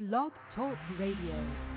Blog Talk Radio.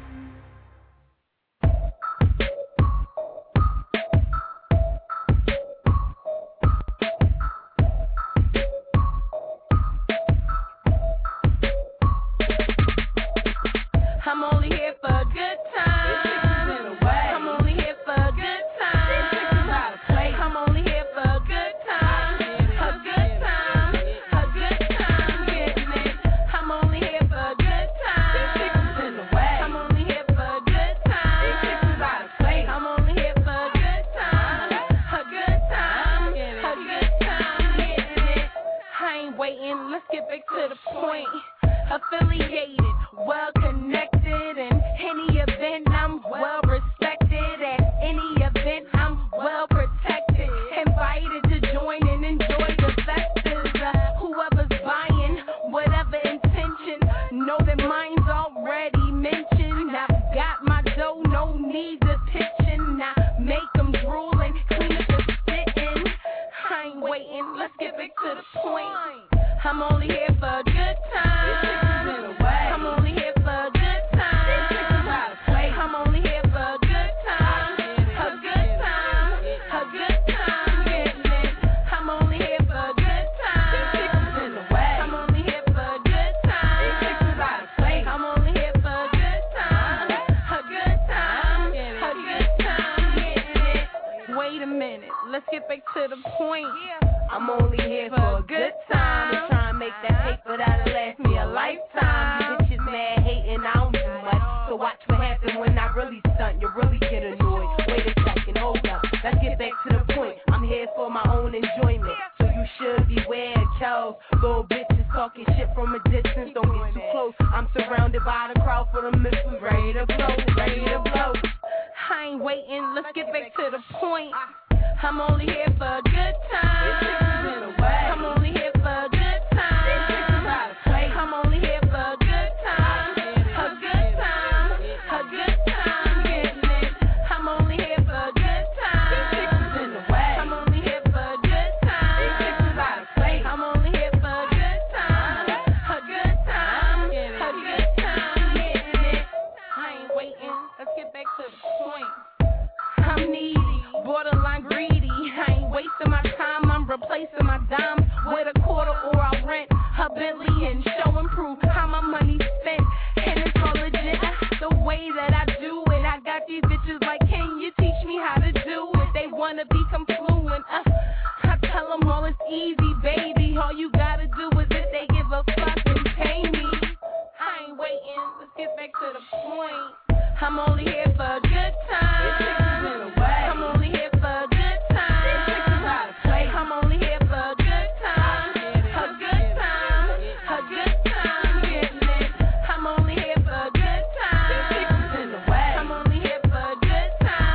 I'm only here for a good time. I'm only here for a good time. I'm only here for a good time. A good time. A good time. Getting it. I'm only here for a good time. I'm only here for a good time. I'm only here for a good time. A good time. A good time. Getting it. I ain't waiting. Let's get back to the point. Affiliated, well connected, in any event I'm well respected. At any event I'm well protected. Invited to join and enjoy the festives. Whoever's buying, whatever intention, know that mine's already mentioned. I've got my dough, no need to pitching. I make them drool and clean up the spitting. I ain't waiting, let's get back to the point. I'm only here for a good time. I'm only here for a good time. I'm only here for a good time. A good time. A good time. Getting it. I'm only here for a good time. I'm only here for a good time. I'm only here for a good time. A good time. A good time. Getting it. Wait a minute. Let's get back to the point. I'm only here for a good time. And try and make that paper that'll last me a lifetime. You bitches mad hating, I don't do much. So watch what happens when I really stunt. You really get annoyed. Wait a second, hold up. Let's get back to the point. I'm here for my own enjoyment. So you should beware, Charles. Little bitches talking shit from a distance. Don't get too close. I'm surrounded by the crowd for the missiles. Ready to blow, ready to blow. I ain't waiting, let's get back to the point. I'm only here for a good time. I'm only here for a good time. I'm only here for a good time. A good time. A good time. Getting it. I'm only here for a good time. I'm only here for a good time. I'm only here for a good time. A good time. A good time. Getting it. I ain't waiting. Let's get back to the point. I'm needy, borderline greedy. I ain't wasting my time, I'm replacing my dimes with a quarter or I'll rent a Bentley and show and prove how my money's spent. And it's all legit, the way that I do it. I got these bitches like, can you teach me how to do it? They wanna become fluent, I tell them all it's easy, baby. All you gotta do is if they give a fuck and pay me. I ain't waiting, let's get back to the point. I'm only here for a good time. I'm only here for a good time. I'm only here for a good time. A good time. A good time. Getting it. I'm only here for a good time. I'm only here for a good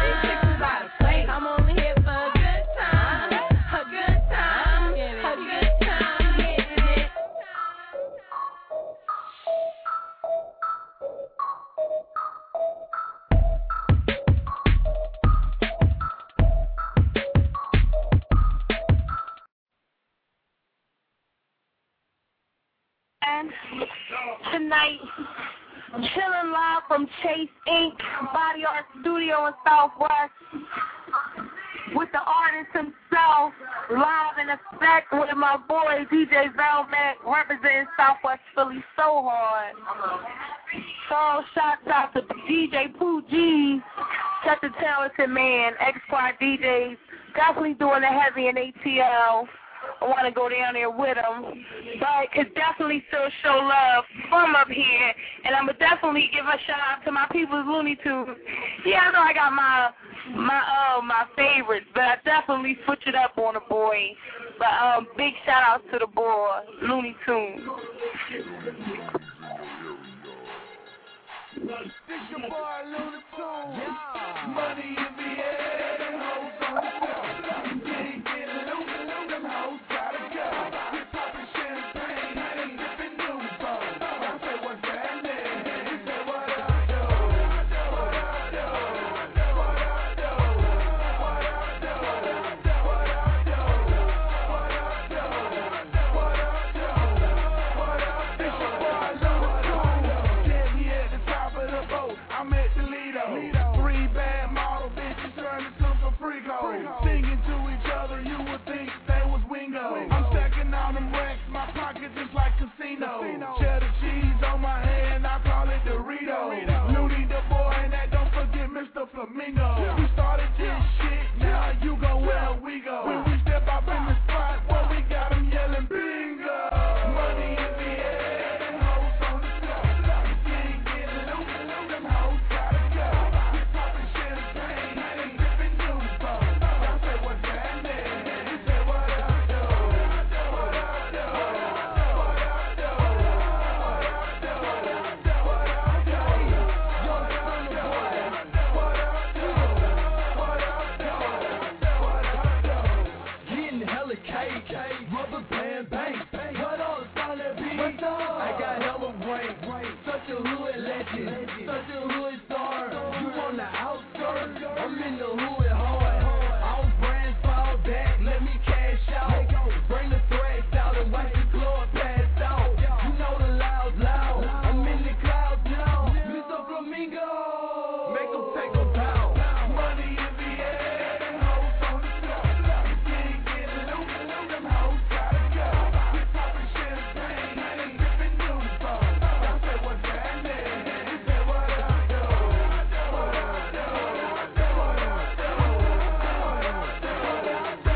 time. I'm only here for a good time. A good time. A good time. Getting it. Tonight, chilling live from Chase Inc. Body Art Studio in Southwest with the artist himself, live in effect with my boy DJ Velmac, representing Southwest Philly so hard. So shouts out to DJ Pooh G, such a talented man, X-Squad DJs, definitely doing the heavy in ATL. I want to go down there with them, but could definitely still show love from up here, and I'm going to definitely give a shout out to my people's Looney Tunes. Yeah, I know I got my favorites, but I definitely switch it up on the boy. But big shout out to the boy, Looney Tunes. It's your boy Looney Tunes. Money in the air, them hoes on the floor. Get loose, them hoes gotta go. We poppin' champagne, I ain't sippin' new bones. I say what's happening, you say what I do. What I do, what I do, what I do, what I do, what I do, what I do, what I do. It's your boy Looney Tunes. Three bad model bitches trying to come from Frigo. Singing to each other, you would think they was Wingo. I'm stacking on them racks, my pocket just like casino. Cheddar cheese on my hand, I call it Dorito. Looney the boy, and that don't forget Mr. Flamingo. We started this shit, now you go where we go. When we step up in the spot, well, we got them yelling bingo. Money in the air, and hoes on the floor. If you ain't getting loose, them hoes gotta go. We popping champagne, and sipping Nuvo. Y'all say what's happening? We say what up, though? What up, though? What up, though? What up, though? What up, though? Young son of boy. What up, though? What up, though? What up, though? Getting hella cake, rubber band bang. What all the sound that be? I got hella rank, such a hood legend, such a hood star. You on the outskirts, I'm in the hood hard. All brands fall back, let me cash out. Bring the threads out and watch the club pass out. You know the loud, I'm in the clouds now. Mr. Flamingo, make them take a bow. Money in the air, and hoes on the floor. If you ain't getting loose, them hoes gotta go. We popping champagne, and sipping Nuvo. Y'all say what's happening? We say what up, though? What up, though? What up, though? What up, though?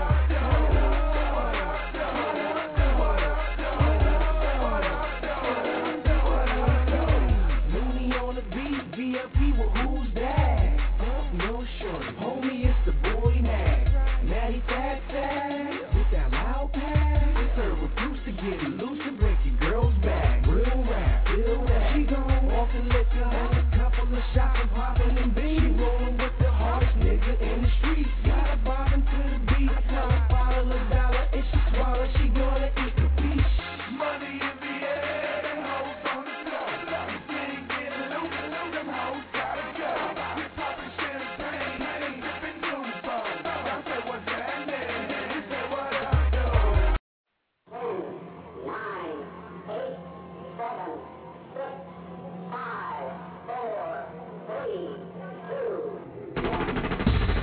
Looney on the beat, VIP with who's that? No short, homie, it's the boy Mac. Natty Fat with that loud pack. It's her refuse to get it loose and break your girl's back. Real rap, feel that. She gon' walk and liquor, have a couple of shots and poppin' and beat. She rollin' with the hardest nigga in the streets. Got her bobbing to the beat. Tell her $5 and she swallow, she gonna eat the beach. Money in the air, and hoes on the floor. If you ain't getting loose, them hoes gotta go. We popping champagne, and sipping Nuvo. Y'all say what's happening? We say what up, though? 10, 9, 8, 7, 6, 5, 4, 3, 2, 1.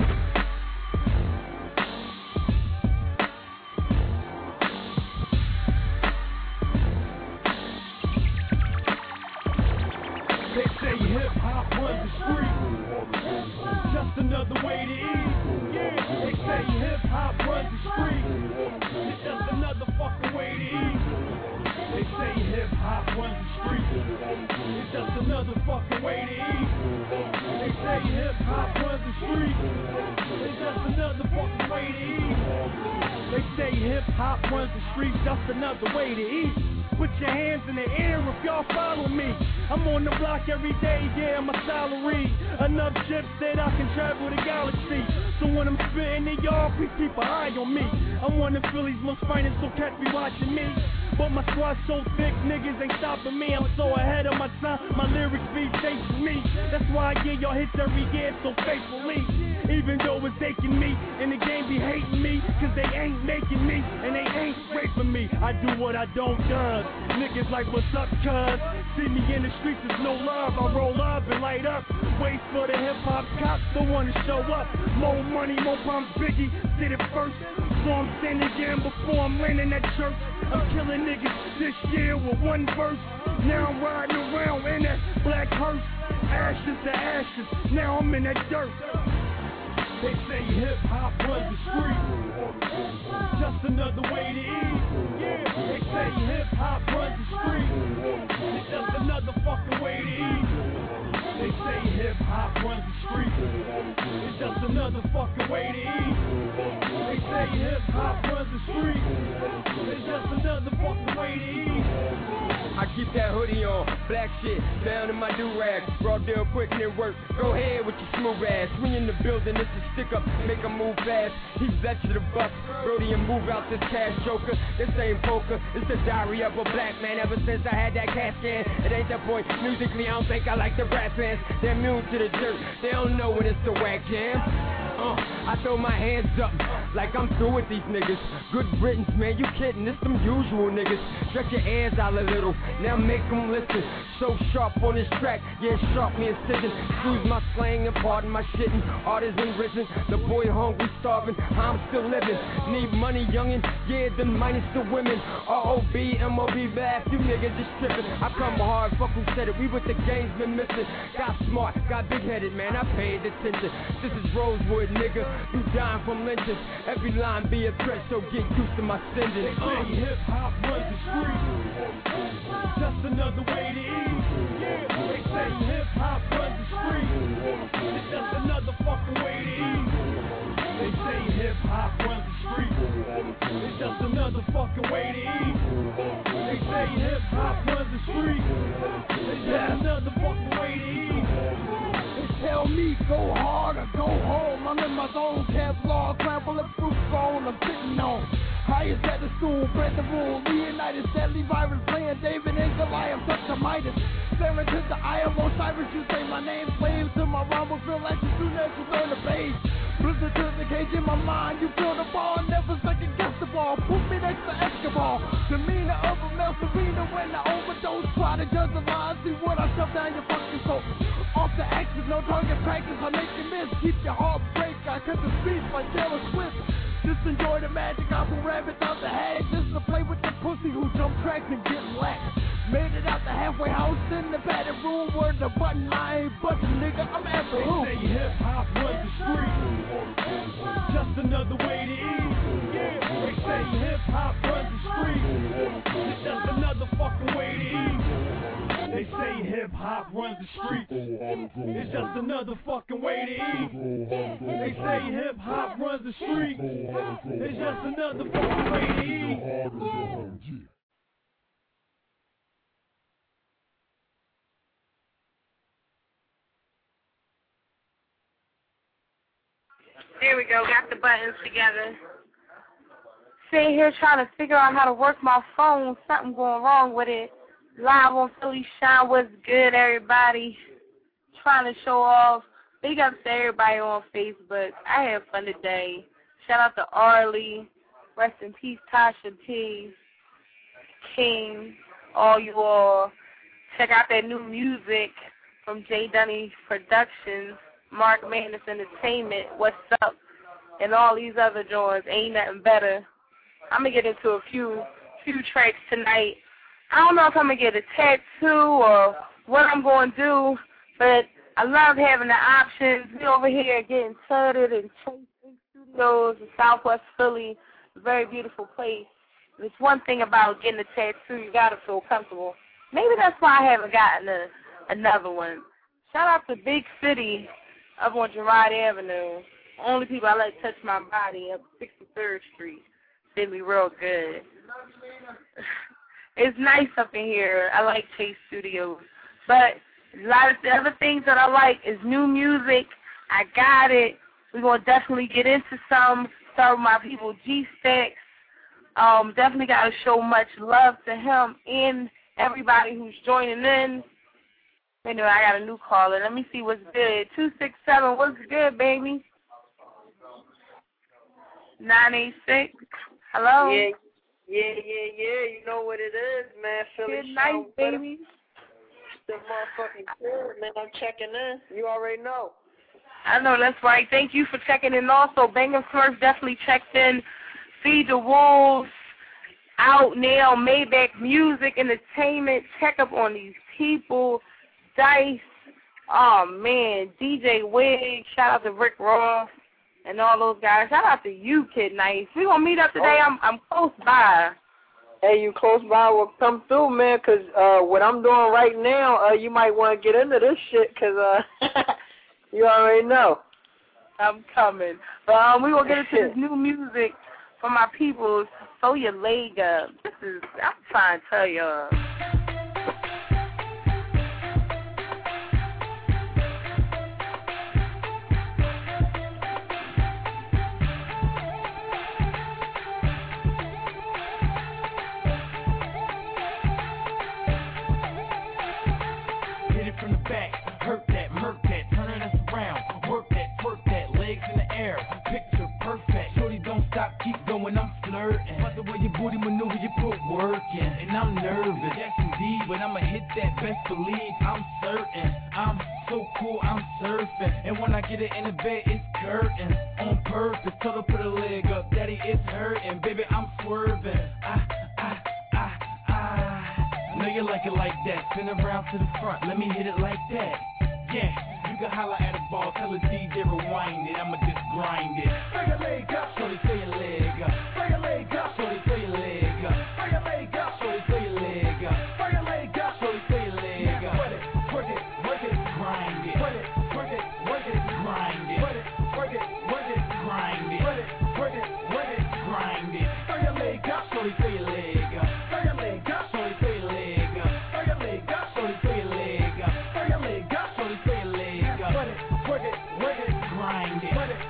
They say hip-hop runs the street, just another way to eat. Yeah, they say hip-hop runs the street, it's just another fucking way to eat. They say hip-hop runs the street, it's just another fucking way to eat. They say hip-hop runs the street, it's just another fucking way to eat. They say hip-hop runs the street, just another way to eat. Put your hands in the air if y'all follow me. I'm on the block every day, yeah, my salary. Enough chips that I can travel the galaxy. So when I'm spitting it, y'all, please keep an eye on me. I'm one of Philly's most finest, so catch me watching me. But my squad's so thick, niggas ain't stopping me. I'm so ahead of my time, my lyrics be chasing me. That's why I get y'all hits every year so faithfully. Even though it's aching me, and the game be hating me, cause they ain't making me, and they ain't raping me. I do what I don't does. Niggas like, what's up, cuz? See me in the streets, there's no love. I roll up and light up. Wait for the hip-hop cops, don't wanna show up. More money, more bombs, Biggie, did it first. So I'm standing again before I'm landing at church. I'm killing niggas this year with one verse. Now I'm riding around in that black hearse. Ashes to ashes, now I'm in that dirt. They say hip-hop runs the street, just another way to eat. Yeah, they say hip-hop runs the street, it's just another fucking way to eat. They say hip-hop runs the street, it's just another fucking way to eat. They say hip-hop runs the street, it's just another fucking way to eat. I keep that hoodie on, black shit, down in my do-rag. Raw deal quick and it work, go ahead with your smooth ass. We in the building, it's a stick up, make 'em move fast. He bet you the buck, Brody and move out this cash joker. This ain't poker, it's the diary of a black man. Ever since I had that cat scan, it ain't that point. Musically, I don't think I like the rap fans. They're immune to the dirt, they don't know when it's the whack jam. I throw my hands up, like I'm through with these niggas. Good riddance, man, you kidding, it's them usual niggas. Stretch your ears out a little, now make them listen. So sharp on this track, yeah, sharp me incision. Excuse my slang and pardon my shitting. Artisan risen, the boy hungry, starving, I'm still living. Need money, youngin', yeah, then minus the women. R.O.B., M.O.B. laugh, you niggas just trippin'. I come hard, fuck who said it, we with the game's been missing. Got smart, got big-headed, man, I paid attention. This is Rosewood, nigga, you dying from lynchings. Every line be a threat, so get used to my sending. They say hip-hop runs the street, just another way to eat. Yeah, they say hip-hop runs the street, it's just another fucking way to eat. They say hip-hop runs the street, it's just another fucking way to eat. They say hip-hop runs the street, it's just another fucking way to eat. Tell me, go hard or go home. I'm in my zone, Kevlar, crown bulletproof phone I'm sitting on. Highest at the stool, bread the rule. Leonidas, deadly virus, playing David and Goliath, such a Midas. Staring to the eye of Osiris, you say my name, slave to my rhyme, will feel like you do next to learn the page. Blizzard to the cage in my mind, you feel the ball, never second guess the ball. Put me next to Escobar, demeanor of a male Serena when I overdose. Try to judge the line, see what I shove down your fucking throat. Off the axis, no target practice, I make you miss. Keep your heart break, I cut the streets like Taylor Swift. Just enjoy the magic, I pull rabbits out the hag. Just to play with the pussy who jump tracks and get lax. Made it out the halfway house in the padded room where the button I ain't button, nigga, I'm after who? They say hip-hop runs the street, just another way to eat. Yeah, they say hip-hop runs the street, it's just another fucking way to eat. They say hip-hop runs the street, it's just another fucking way to eat. They say hip-hop runs the street, it's just another fucking way to eat. There we go, got the buttons together. Sitting here trying to figure out how to work my phone, something going wrong with it. Live on Philly Shine, what's good, everybody? Trying to show off. Big ups to everybody on Facebook. I had fun today. Shout out to Arlie. Rest in peace, Tasha P. King. All you all. Check out that new music from J. Dunny Productions. Mark Madness Entertainment, What's Up, and all these other joints, Ain't Nothing Better. I'm going to get into a few tracks tonight. I don't know if I'm going to get a tattoo or what I'm going to do, but I love having the options. We over here getting tutted and Chase Studios in Southwest Philly, a very beautiful place. There's one thing about getting a tattoo, you got to feel comfortable. Maybe that's why I haven't gotten another one. Shout out to Big City up on Girard Avenue. Only people I let touch my body up 63rd Street. Did me real good. It's nice up in here. I like Chase Studios. But a lot of the other things that I like is new music. I got it. We're going to definitely get into some. Start with my people, G-Stacks. Definitely got to show much love to him and everybody who's joining in. Anyway, I got a new caller. Let me see what's good. 267, what's good, baby? 986. Hello? Yeah. You know what it is, man. Philly Good night, baby. The motherfucking kid, man. I'm checking in. You already know. I know, that's right. Thank you for checking in also. Bangin' Smurf definitely checked in. Feed the Wolves. Out now. Maybach Music Entertainment. Check up on these people. Dice, oh man, DJ Wig, shout out to Rick Ross and all those guys. Shout out to you, Kid Nice. We gonna meet up today. I'm close by. Hey, you close by will come through, man, because what I'm doing right now, you might want to get into this shit, because you already know. I'm coming. But we gonna get into this new music from my people. Sew Your Leg Up. I'm trying to tell y'all. Picture perfect, shorty don't booty maneuver, you put work in. And I'm nervous, yes indeed, but I'ma hit that, best believe. I'm certain, I'm so cool, I'm surfing. And when I get it in the bed, it's curtain. On purpose, tell her put a leg up, daddy, it's hurting. Baby, I'm swerving, know you like it like that, spin around to the front, let me hit it like that. Yeah, you can holler at a ball, tell a DJ rewind it, I'ma just grind it. Throw your leg up, shorty, throw your leg up. Throw your leg up, shorty, throw your leg up. Throw your leg up, shorty, throw your leg up. Throw your leg up, shorty, throw your leg up. Work it, grind it. Work it, grind it. Work it, grind it. Work it, grind it. Throw your leg up, shorty, throw your leg up. Throw your leg up, shorty, throw your leg up. Throw your leg up, shorty, throw your leg up. Throw your leg up, shorty, throw your leg up. Work it, grind it. Work it,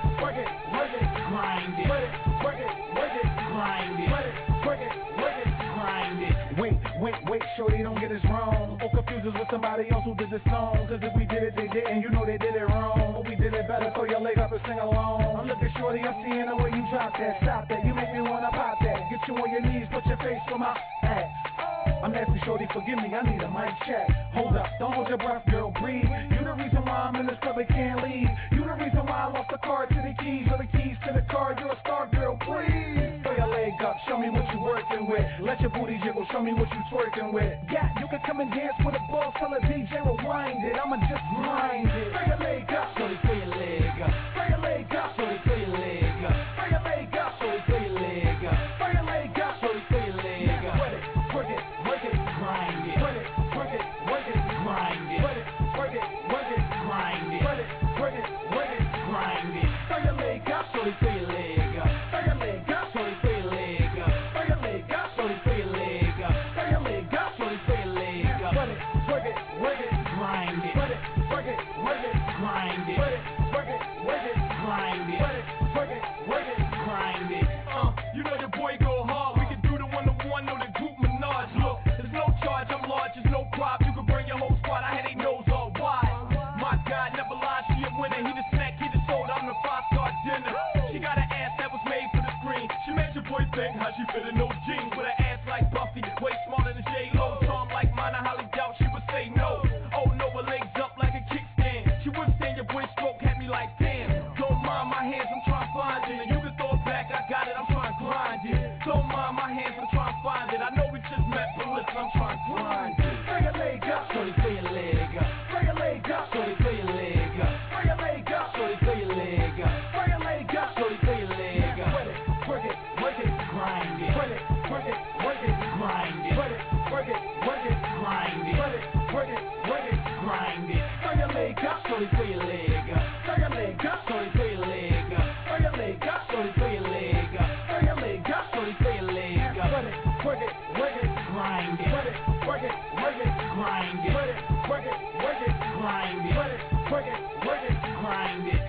grind it. Work it, grind it. Work it, grind it. Wait, shorty, don't get us wrong. Or confuse us with somebody else who did the song. Cause if we did it, they didn't, you know they did it wrong. But we did it better, throw your leg up and sing along. I'm looking shorty, I'm seeing the way you drop that. Stop that, you make me wanna pop that. Get you on your knees, put your face for my hat. I'm nasty, shorty, forgive me, I need a mic check. Hold up, don't hold your breath, girl, breathe. You the reason why I'm in this club, I can't leave. You the reason why I lost the car to the keys, or the keys to the car. You're a star, girl, please. Throw your leg up, show me what you working with. Let your booty jiggle, show me what you twerking with. Yeah, you can come and dance with a boss, tell a DJ rewind it. I'ma just grind it. Throw your leg up, Shorty, throw your leg up. throw your leg up, Shorty, throw your leg up. throw your leg up, Shorty, throw your leg up. throw your leg up. Shorty, throw your leg up. Work it, Grind it. work it, Grind it. work it, Grind it. grind it. Grind it. Throw your leg up, Shorty, throw your leg up. throw your leg up, Shorty, throw your leg up. throw your leg up, Shorty, throw your leg up. throw your leg up. Shorty, throw your leg up. Work it, Grind it. work it, Grind it. work it, Grind it. Grind it. You know your boy go hard. We can do the one-to-one, know the group menage. Look, there's no charge, I'm large, there's no prop. You can bring your whole squad. I had they nose all wide. My God, never lied, she a winner. He the snack, he the soda. I'm the 5-star dinner. She got an ass that was made for the screen. She made your boy think how she fit in those jeans with an ass like Buffy, way smaller than J-Lo. Charm like mine, I highly doubt she would say no. Oh no, her legs up like a kickstand. She wouldn't stand your boy stroke, had me like damn. Don't mind my hands, I'm trying to find it. And you can throw it back, I got it, I'm trying to grind it. Don't mind my hands, I'm trying to find it. I know we just met, but listen, I'm trying to grind it. throw your leg up, Shorty, throw your leg up. throw your leg up, Shorty, throw your leg up. throw your leg up, Shorty, throw your leg up. throw your leg up. Shorty, throw your leg up. Work it, Grind it. grind it, Grind it. grind it, Grind it. Grind it. throw your leg up, Shorty, throw your leg up. throw your leg up, Shorty, throw your leg up. throw your leg up, Shorty, throw your leg up. throw your leg up. Shorty, throw your leg up. Work it, Grind it. work it, Grind it. work it, Grind it. Grind it.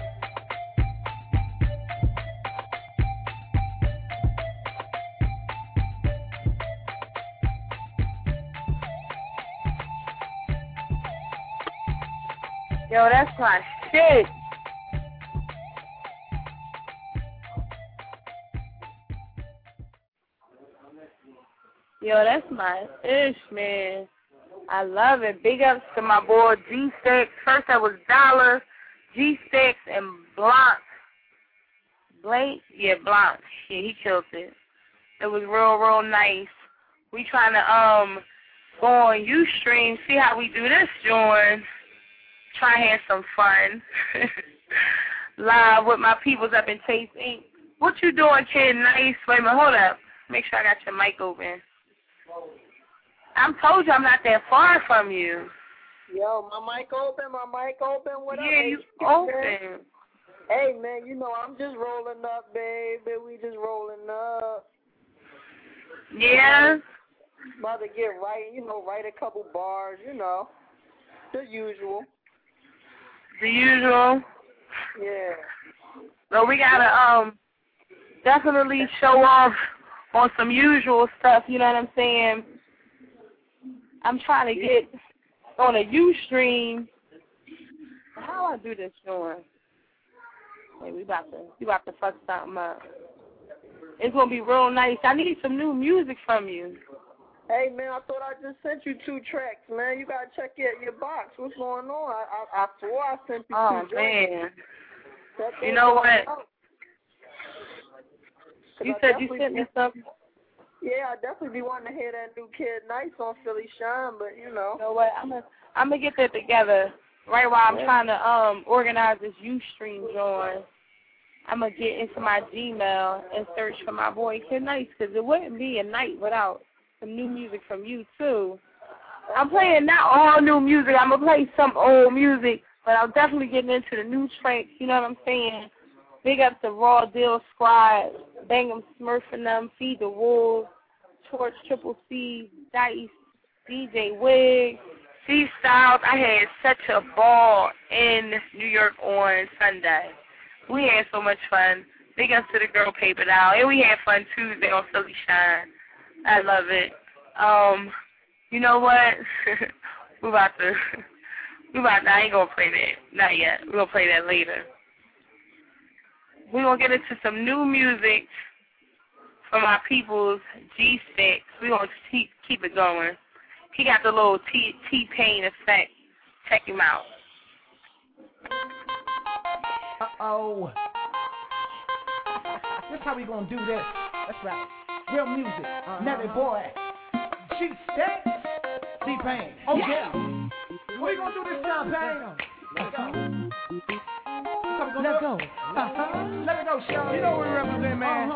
Yo, that's my shit. Yo, that's my ish, man. I love it. Big ups to my boy G-Stix. First that was Dollar, G-Stix, and Blanc. Blanc? Yeah, Blanc. Yeah, he killed it. It was real nice. We trying to go on Ustream, see how we do this joint. Try to have some fun. Live with my peoples up in Taste Inc. What you doing, kid? Nice. Wait a minute, hold up. Make sure I got your mic open. I told you I'm not that far from you. Yo, my mic open, what up? Yeah, you open. Hey, man, you know, I'm just rolling up, baby. We just rolling up. Yeah? About to get write a couple bars, the usual. The usual? Yeah. So we gotta definitely show off on some usual stuff, you know what I'm saying? I'm trying to get on a Ustream. How I do this, Sean? Hey, we about to fuck something up. It's going to be real nice. I need some new music from you. Hey, man, I thought I just sent you 2 tracks, man. You got to check your box. What's going on? I swore I sent you 2 Oh, tracks. man. You know what? You said you sent me something. Yeah, I definitely be wanting to hear that new Kid Nice on Philly Shine, but you know. You know what? I'm gonna get that together right while I'm trying to organize this Ustream joint. I'm gonna get into my Gmail and search for my boy Kid Nice, because it wouldn't be a night without some new music from you too. I'm playing not all new music. I'm gonna play some old music, but I'm definitely getting into the new tracks. You know what I'm saying? Big up to Raw Deal Squad, Bang'em Smurf and them, Feed the Wolves, Torch Triple C, Dice, DJ Wig, C Styles. I had such a ball in New York on Sunday. We had so much fun. Big up to the girl Paper Doll. And we had fun Tuesday on Philly Shine. I love it. You know what? I ain't gonna play that. Not yet. We're gonna play that later. We're going to get into some new music from our people's G6. We're going to keep it going. He got the little T-Pain effect. Check him out. Uh-oh. This how we going to do this. That's right. Real music. Nelly Boy. G6. T-Pain. Oh, yeah. What we going to do this time, Pain? Let's go. Let's go. Let it go, Sean. You know what we represent, man.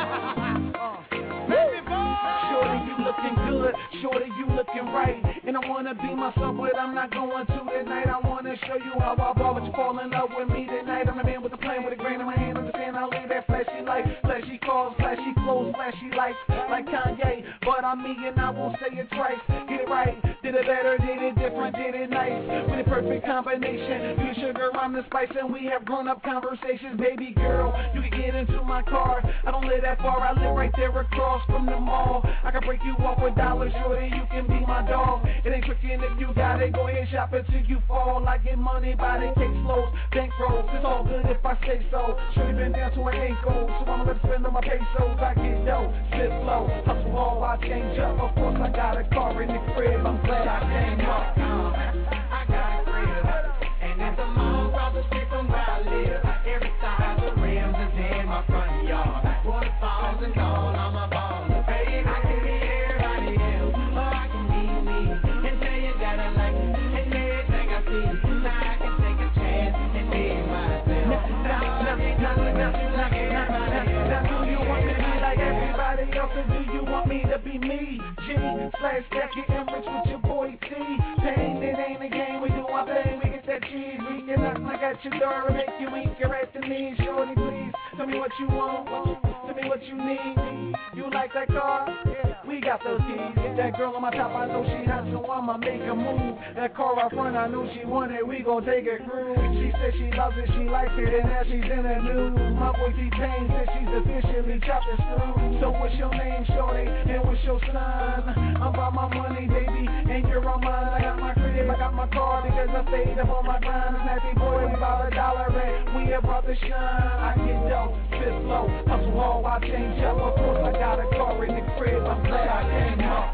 Shorty, you looking good. Shorty, you looking right. And I wanna be myself, but I'm not going to tonight. I wanna show you how I ball, but you fall in love with me tonight. I'm a man with a plan, with a grain in my hand. Understand I'll leave that flashy light, flashy cars, flashy clothes, flashy lights, like Kanye. But I'm me and I won't say it twice. Get it right, did it better, did it different, did it nice. With a perfect combination, you sugar, I'm the spice, and we have grown-up conversations. Baby girl, you can get into my car. I don't live that far, I live right there across from the mall. I can break you off with dollars, shorty, you can be my dog. It ain't tricking if you got it, go ahead shop it till you fall. I get money by the caseloads, bankrolls, it's all good if I say so. Shorty been down to her ankles, so I'ma let her spend on my pesos. I get dough, sit low, hustle hard, I change up. Of course I got a car in the crib, I'm glad I came up. I got a crib, and it's a mall across the street from where I live. Every side of the rims is in my front yard. Waterfalls and all on my balls. Baby, I can be everybody else, or I can be me and tell you that I like it and everything I see. Now I can take a chance and be myself. Now do you want me to be like everybody else, or do you want me to be me? G/F, get enriched with your boy T. Pain, it ain't a game, we do our thing, we get that cheese. We can knock like at your door and make you eat your at the knees. Shorty, please, tell me what you want, tell me what you need. You like that car? We got those keys. Get that girl on my top, I know she hot, so I'ma make a move. That car up front, I know she want it, we gon' take it cruise. She said she loves it, she likes it, and now she's in the news. My boy T-Pain said she's officially chopped and screwed. So what's your name, shorty, and what's your sign? I'm about my money, baby, and you're on mine. I got my crib, I got my car, because I stayed up on my grind. Snappy boy, about $1, and we about to shine. I get dope, spit flow, hustle hard, I change up. Of course I got a car in the crib, I'm glad I came up.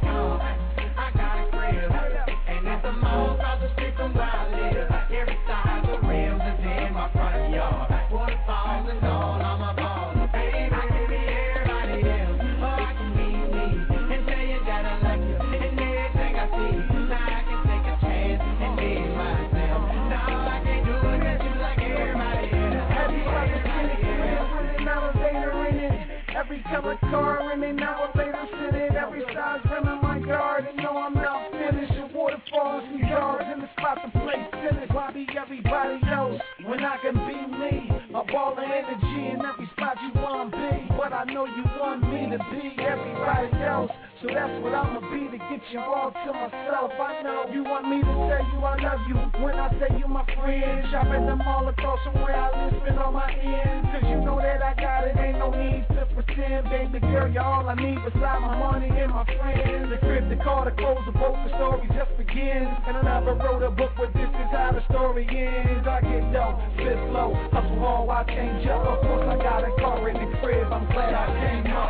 I got a crib, and it's a mall across the street from where I live. Every side of the rims is in my front yard. Waterfalls and all on my balls. Baby, I can be everybody else, or I can be me and tell you that I like you and everything I see. Now I can take a chance and be myself. Now I can't do it cause you like everybody else. Everybody in it, with an elevator in it. Every color car in it, elevator sitting. Every size rim in my yard, and know I'm out finished. Waterfalls and yards in the spot to play tennis. Why be everybody else when I can be me? A ball of energy in every spot you want to be. But I know you want me to be everybody else, so that's what I'ma be to get you all to myself. I know you want me to tell you I love you when I say you my friend. Shop at the mall across from where I live, spend on my ends. Cause you know that I got it, ain't no need to pretend. Baby girl, you're all I need beside my money and my friends. The crib, the car, the clothes, the boat, the story just begins. And I never wrote a book, but this is how the story ends. I get dope, spit flow, hustle hard, I change up. Of course I got a car in the crib, I'm glad I came up.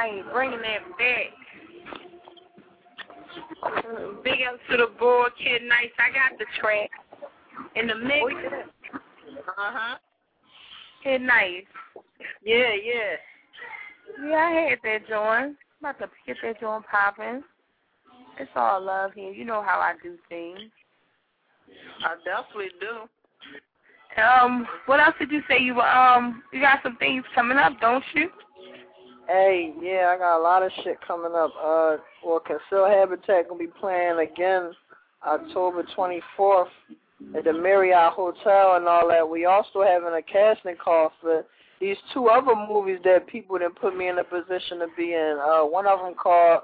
right, bringing that back. Big up to the boy, Kid Nice. I got the track in the mix. Kid Nice. Yeah. Yeah, I had that joint. About to get that joint popping. It's all love here. You know how I do things. I definitely do. What else did you say? You got some things coming up, don't you? Hey, yeah, I got a lot of shit coming up. Conceal Habitat gonna be playing again October 24th at the Marriott Hotel and all that. We also having a casting call for these two other movies that people didn't put me in a position to be in. One of them called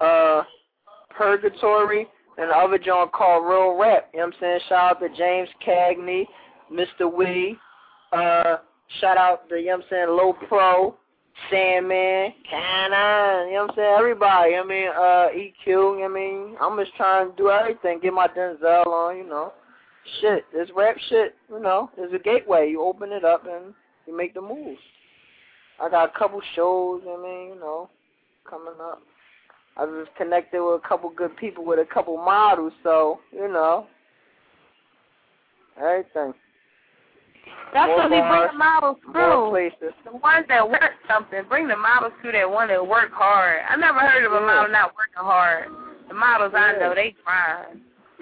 Purgatory, and the other joint called Real Rap. You know what I'm saying? Shout out to James Cagney, Mr. Wee. Shout out to, you know what I'm saying, Low Pro, Sandman, Cannon, you know what I'm saying? Everybody, I mean, EQ, I mean, I'm just trying to do everything, get my Denzel on, you know. Shit, this rap shit, you know, is a gateway. You open it up and you make the moves. I got a couple shows, I mean, you know, coming up. I was connected with a couple good people with a couple models, so, you know, everything. Definitely bring the models through. Places. The ones that work something. Bring the models through that one that work hard. I never heard of a model not working hard. The models I know, they grind.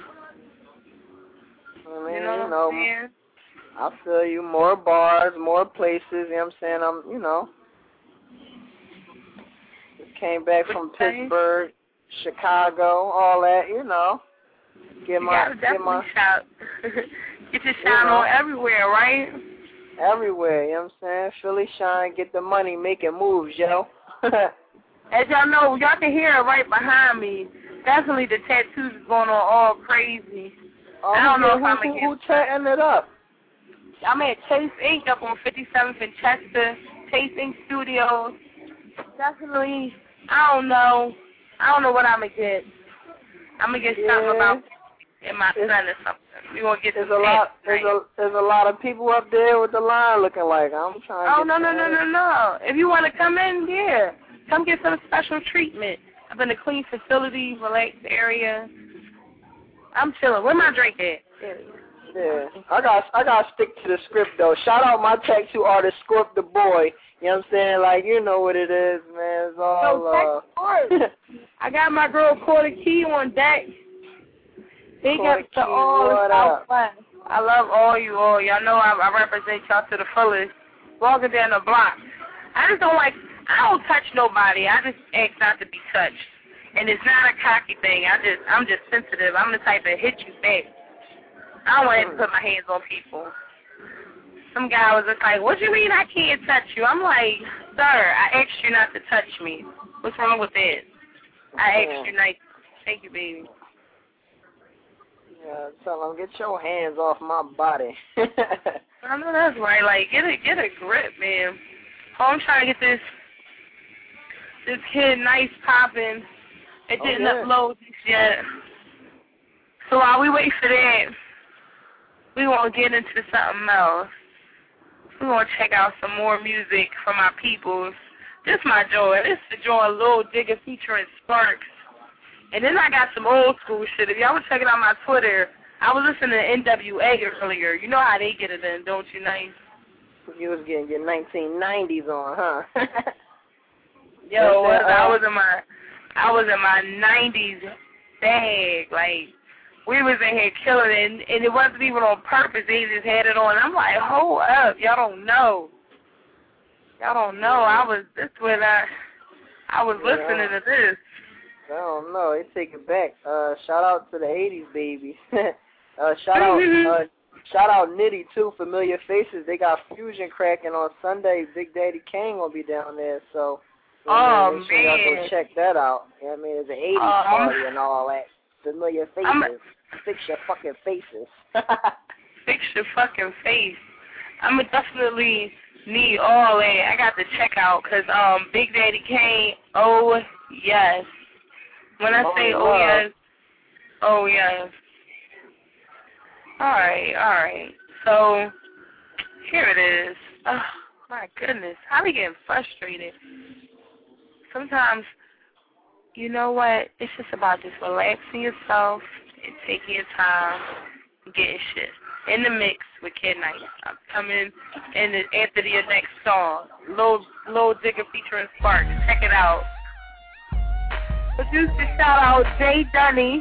I mean, you know what I'm saying? I feel you. More bars, more places, you know what I'm saying? You know. Came back from Pittsburgh, Chicago, all that, you know. Get your shine on everywhere, right? Everywhere, you know what I'm saying? Philly shine, get the money, making moves, yo. As y'all know, y'all can hear it right behind me. Definitely the tattoos is going on all crazy. I don't know if I'm going to Who tatting it up? I'm at Chase Ink up on 57th and Chester, Chase Ink Studios. Definitely, I don't know what I'm going to get. I'm going to get something about in my son or something. We gonna get there's a lot of people up there with the line looking like I'm trying. Oh no. If you want to come in, yeah, come get some special treatment. I'm in a clean facility, relaxed area. I'm chilling. Where my drink at? Yeah, I got stick to the script though. Shout out my tattoo artist, Scorp the Boy. You know what I'm saying? Like, you know what it is, man. It's all I got my girl Quarter Key on deck. Big up to all the Southwest. I love all you all. Y'all know I represent y'all to the fullest. Walking down the block. I don't touch nobody. I just ask not to be touched. And it's not a cocky thing. I'm just sensitive. I'm the type that hit you back. I don't want to put my hands on people. Some guy was just like, what do you mean I can't touch you? I'm like, sir, I asked you not to touch me. What's wrong with that? I asked you nice. Thank you, baby. Yeah, tell them, get your hands off my body. I know that's right. Like, get a grip, man. Oh, I'm trying to get this Kid Nice popping. It didn't upload this yet. So while we wait for that, we want to get into something else. We want to check out some more music from our peoples. This my joy. This is the joy Lil Digger featuring Sparks. And then I got some old school shit. If y'all was checking out my Twitter, I was listening to NWA earlier. You know how they get it in, don't you, Nice? You was getting your 1990s on, huh? Yo, I was in my 90s bag. Like, we was in here killing it, and it wasn't even on purpose. They just had it on. I'm like, hold up, y'all don't know. I was listening to this. I don't know. They take it back. Shout out to the 80s babies. Shout out Nitty too. Familiar Faces. They got Fusion cracking on Sunday. Big Daddy Kane will be down there. So make sure y'all go check that out. You know what I mean? It's an 80s party and all that. Familiar Faces. Fix your fucking faces. Fix your fucking face. I'm going to definitely need all that. I got to check out because Big Daddy Kane, oh yes. When I say yes, oh yes. All right. So here it is. Oh my goodness, I be getting frustrated. sometimes, you know what, it's just about just relaxing yourself and taking your time and getting shit in the mix with Kid Nice. I'm coming in after your next song, Lil Digger featuring Sparks. Check it out. Producer shout out Jay Dunny.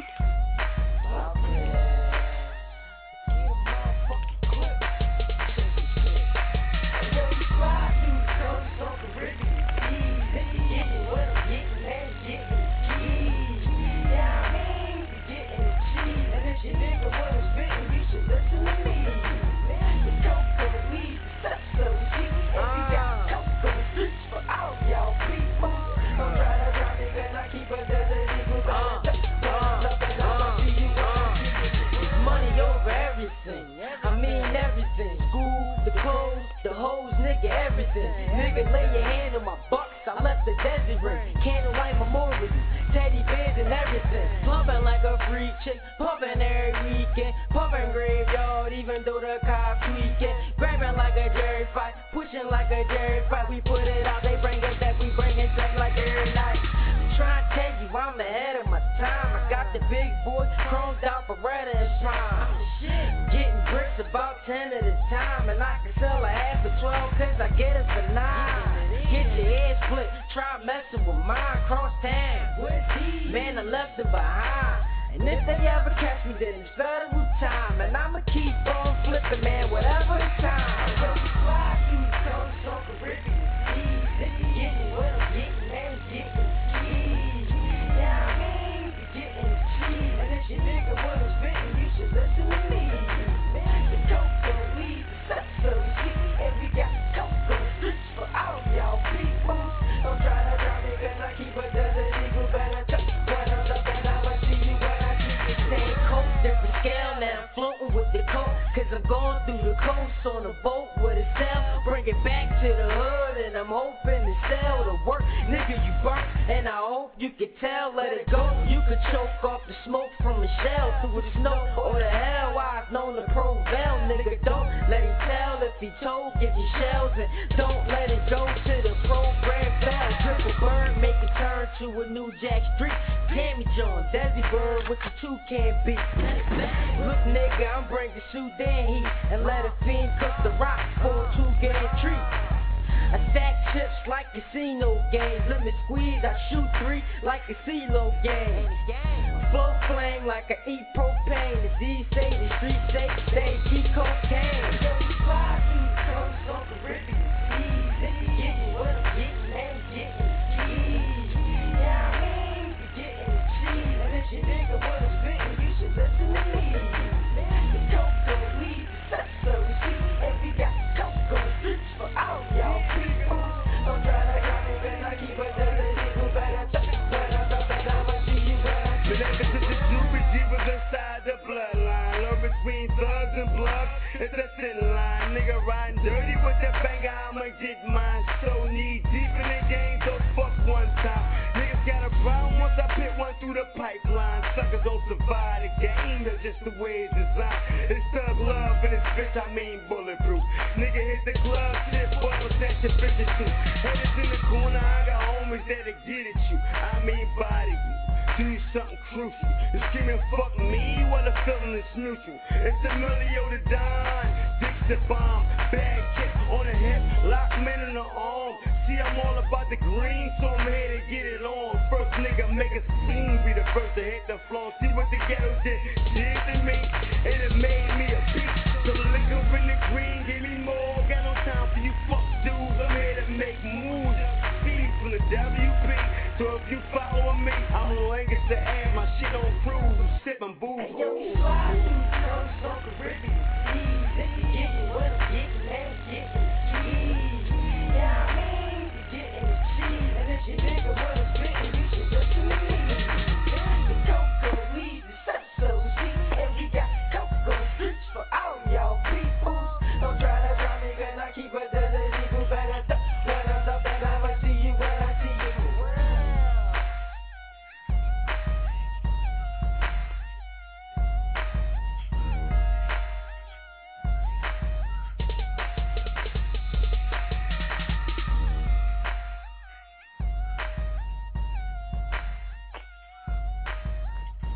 Nigga, lay your hand on my bucks. I left the desert ring, candlelight memorial, teddy bears and everything. Pumping like a free chick, pumping every weekend, pumping graveyard, even though the cops tweaking. Grabbing like a Jerry fight, pushing like a Jerry fight. We put it out, they bring it back, we bring it back like every night. I'm trying to tell you, I'm ahead of my time. I got the big boy, chromed out for red and prime. Getting bricks about 10 at a time, and I can sell a half for 12 cause I get it for 9. Get your head split, try messing with mine, cross town. Man, I left it behind. And if they ever catch me, then it's federal time. And I'ma keep on flipping, man, whatever the time. Fly through the coast, so Caribbean, easy. Getting what I'm getting, man, getting cheese. Yeah, I mean, you're getting the cheese. And if your nigga what I'm spitting, you should listen to me. The cocoa weed, the so sweet. And we got cocoa streets for all y'all people. Don't try to drop me, cause I keep a dozen equal better touch. When I'm up and I'ma see you when I see you. Same coat, different scale now, floating with the coat. Cause I'm going through the coast on a boat with a sail. Bring it back to the hood and I'm hoping to sell the work. Nigga, you burnt and I hope you can tell. Let it go, you could choke off the smoke from a shell through the snow or the hell. I've known to prevail, nigga, don't let him tell. If he told, give you shells and don't let it go to the program bell. Triple bird, make it turn to a new Jack Street. Tammy Jones, Desi Bird with the toucan beat. Look, nigga, I'm bringing Sudan heat and let a fiend cook the rock for a 2-game treat. I stack chips like casino games. Let me squeeze, I shoot 3 like a CeeLo game. Flow flame like I eat propane. The D's say, the streets say, they keep cocaine. Yo, we fly through the coast on Caribbean seas. Getting what I'm getting and getting cheese. Yeah, I mean, you're getting the cheese. And if your nigga what I'm spitting, you should listen to me. The cocoa weed, the so sweet. And we got cocoa streets for all y'all people. Don't try to got me when I keep a dozen equal better touch. When I'm up and I'ma see you when I see you. Connected to the Jewish Jesus inside the bloodline. Love between thugs and bloods, it's a thin line. Nigga riding dirty with that banger, I'ma get mine. So knee deep in the game, so fuck one time. Niggas got a problem once I put one through the pipeline. Suckers don't survive the game, that's just the way it's designed. It's thug love and it's bitch, I mean bulletproof. Nigga hit the club, shit, bottles that your bitches too. Headed in the corner, I got homies that'll get at you. I mean body you. Do you something crucial. You screaming fuck me while the feeling is neutral. It's Emilio the Don, Dix the bomb, bad kick on the hip, lock men in the arm. See, I'm all about the green, so I'm here to get it on. First nigga make a scene, be the first to hit the floor. See what the ghetto did to me, and it made me a beast. So the liquor in the green, give me more. Got no time for you fuck dudes. I'm here to make moves. Speed from the WP. So if you follow me, I'm Langus to add my shit on cruise, sipping booze. Hey, yo, you fly through the coast on Caribbean seas. Getting what I'm getting and getting cheese. Yeah, I mean, you're getting the cheese. And if your nigga what I'm spitting, you should listen to me. The cocoa weed, the so sweet. And we got cocoa streets for all y'all peoples. Don't try to drop me, cause I keep a dozen equal better touch. When I'm up and I'ma see you when I see you.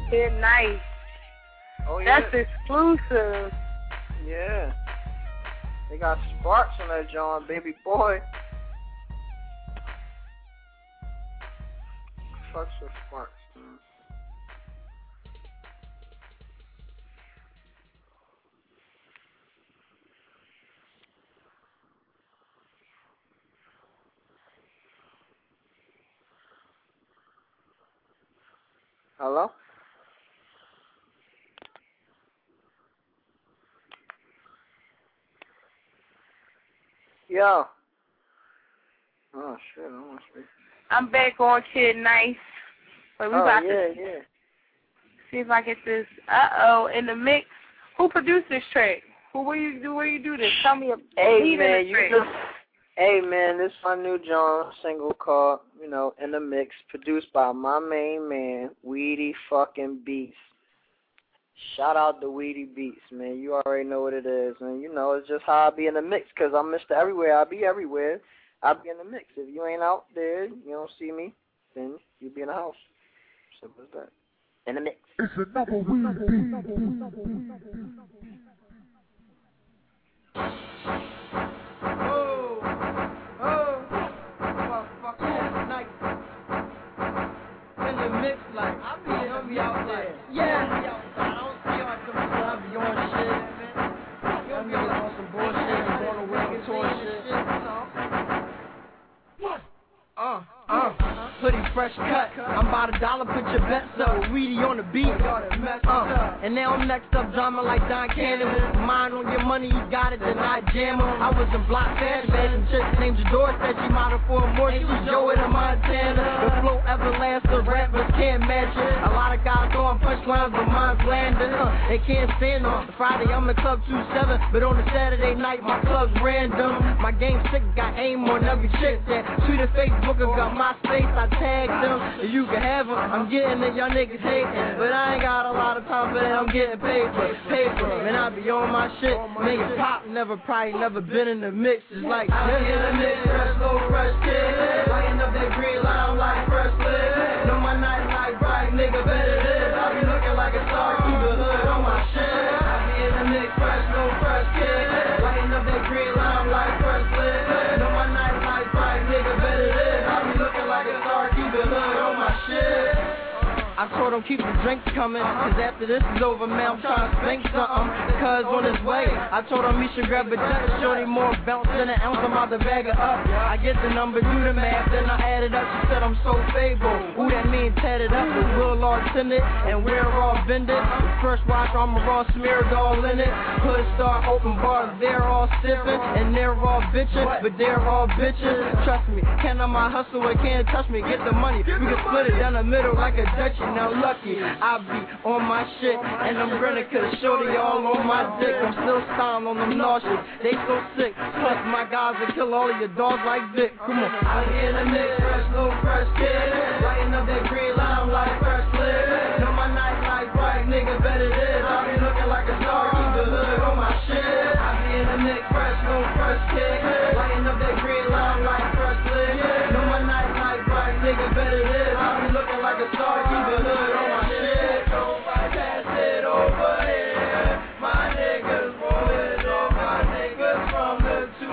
Kid Nice. Oh, yeah. That's exclusive. Yeah. They got Sparks on that John, baby boy. Fucks with Sparks, man. Hello? Yo. Oh shit, I want to speak. I'm back on Kid Nice. But we about to yeah. see if I get this in the mix. Who produced this track? Where you do this? Tell me a Hey man, track. Hey man, this is my new John single called, In the Mix, produced by my main man, Weedy fucking Beats. Shout out to Weedy Beats, man. You already know what it is, man. It's just how I be in the mix, because I'm Mr. Everywhere. I be everywhere. I be in the mix. If you ain't out there, you don't see me, then you be in the house. Simple as that. In the mix. It's another Weedy Beat. In the mix, like, I'll be out there. Yeah. I don't see y'all coming, so I'll be on shit. You'll be on some bullshit and going away and tour shit. Hoodie fresh cut. I'm about $1, put your bets up. Weedy on the beat. And now I'm next up, drumming like Don Cannon. With mine on your money, you got it, then I jam 'em. I was in block fast, and chick named Jador said she modeled for a more. She was Joey to Montana. The flow everlasting, rappers can't match it. A lot of guys throwing punchlines, but mine's landing. They can't stand them. Friday I'm in Club 27, but on a Saturday night my club's random. My game sick, got aim on every chick that tweeted Facebook and got my space. I tagged them, and you can have them. I'm getting it, y'all niggas hating, but I ain't got a lot of time for that. I'm getting paper, and I be on my shit. Nigga pop probably never been in the mix. It's like I'm in the mix, fresh, low, fresh kid. Lighting up that green line like fresh lit. Know my night like bright, nigga better this. I be looking like a star, keep the hood on my shit. I be in the mix, fresh, low, fresh kid. Lighting up that green line like fresh lit. Know my night like bright, nigga better this. I be looking like a star, keep the hood on my shit. I told him keep the drinks coming, cause after this is over, man, I'm trying to spank something. Cuz on his way, I told him he should grab a jet. Shorty more bounce than an ounce, I'm about to bag her up. I get the number, do the math, then I add it up. She said I'm so fable. Ooh, that mean tatted up with real large tinted, and we're all bended. The first watch, I'm a raw smeared all in it. Hood star, open bars, they're all sipping, and they're all bitching, but they're all bitches. Trust me, can't on my hustle, it can't touch me. Get the money, we can split it down the middle like a Dutchie. Now lucky, I be on my shit, and I'm grinning cause shorty all on my dick. I'm still styling on them nauseous, they so sick. Plus my guys will kill all of your dogs like Vic. Come on. I'm in the mix, fresh, low, fresh kid. Lighting up that green line like fresh lit. Know my night like bright, nigga better this. I be looking like a star, keep the hood on my shit. I be in the mix, fresh, low, fresh kid. Lighting up that green line like fresh lit. Know my night like bright, nigga better this. I be looking like a star, keep the hood on my shit. Nobody pass it over here. My niggas rolling on my niggas from the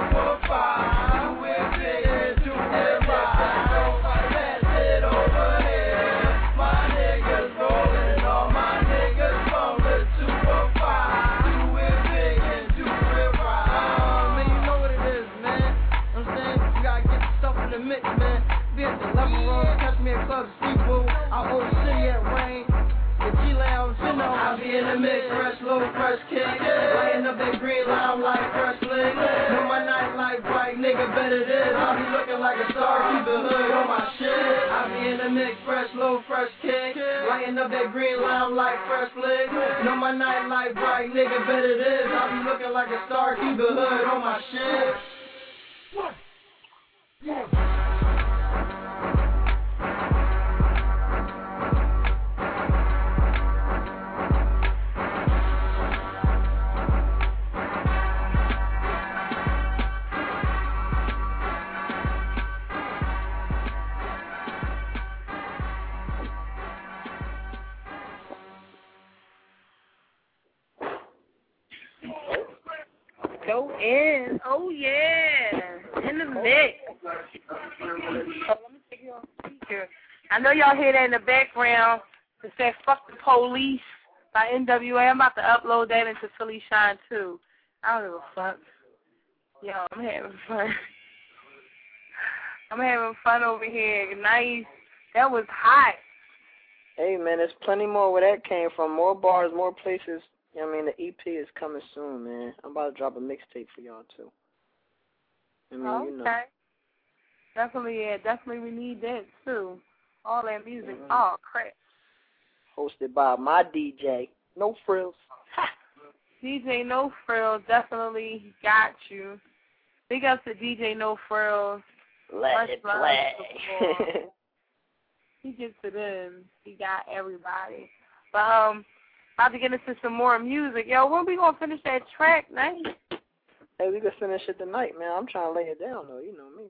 215. Do it big and do it right. Nobody pass it over here. My niggas rolling on my niggas from the 215. Do it big and do it right. Man, you know what it is, man. I'm saying you gotta get yourself in the mix, man. Be at the level room, catch me at Club Seafood. Our old city at Rain. The G-Lounge, you know. I be in the mix, fresh, low, fresh kick. Lighting up that green line like fresh lick. Know my night like bright, nigga better this. I be looking like a star, keep the hood on my shit. I be in the mix, fresh, low, fresh kick. Lighting up that green line like fresh lick. Know my night like bright, nigga better this. I be looking like a star, keep the hood on my shit. Go in. Oh, yeah. In the mix. Oh, let me take you on speaker. I know y'all hear that in the background. It says Fuck the Police by NWA. I'm about to upload that into Philly Shine, too. I don't give a fuck. Yo, I'm having fun. I'm having fun over here. Nice. That was hot. Hey, man, there's plenty more where that came from. More bars, more places. You know what I mean? The EP is coming soon, man. I'm about to drop a mixtape for y'all, too. I mean, okay. You know. Definitely, yeah. Definitely we need that, too. All that music. Oh, crap. Hosted by my DJ, No Frills. DJ No Frills definitely got you. Big up to DJ No Frills. Let it play. He gets it in. He got everybody. But about to get into some more music. Yo, when we gonna finish that track, man? Hey, we can finish it tonight, man. I'm trying to lay it down though. You know me.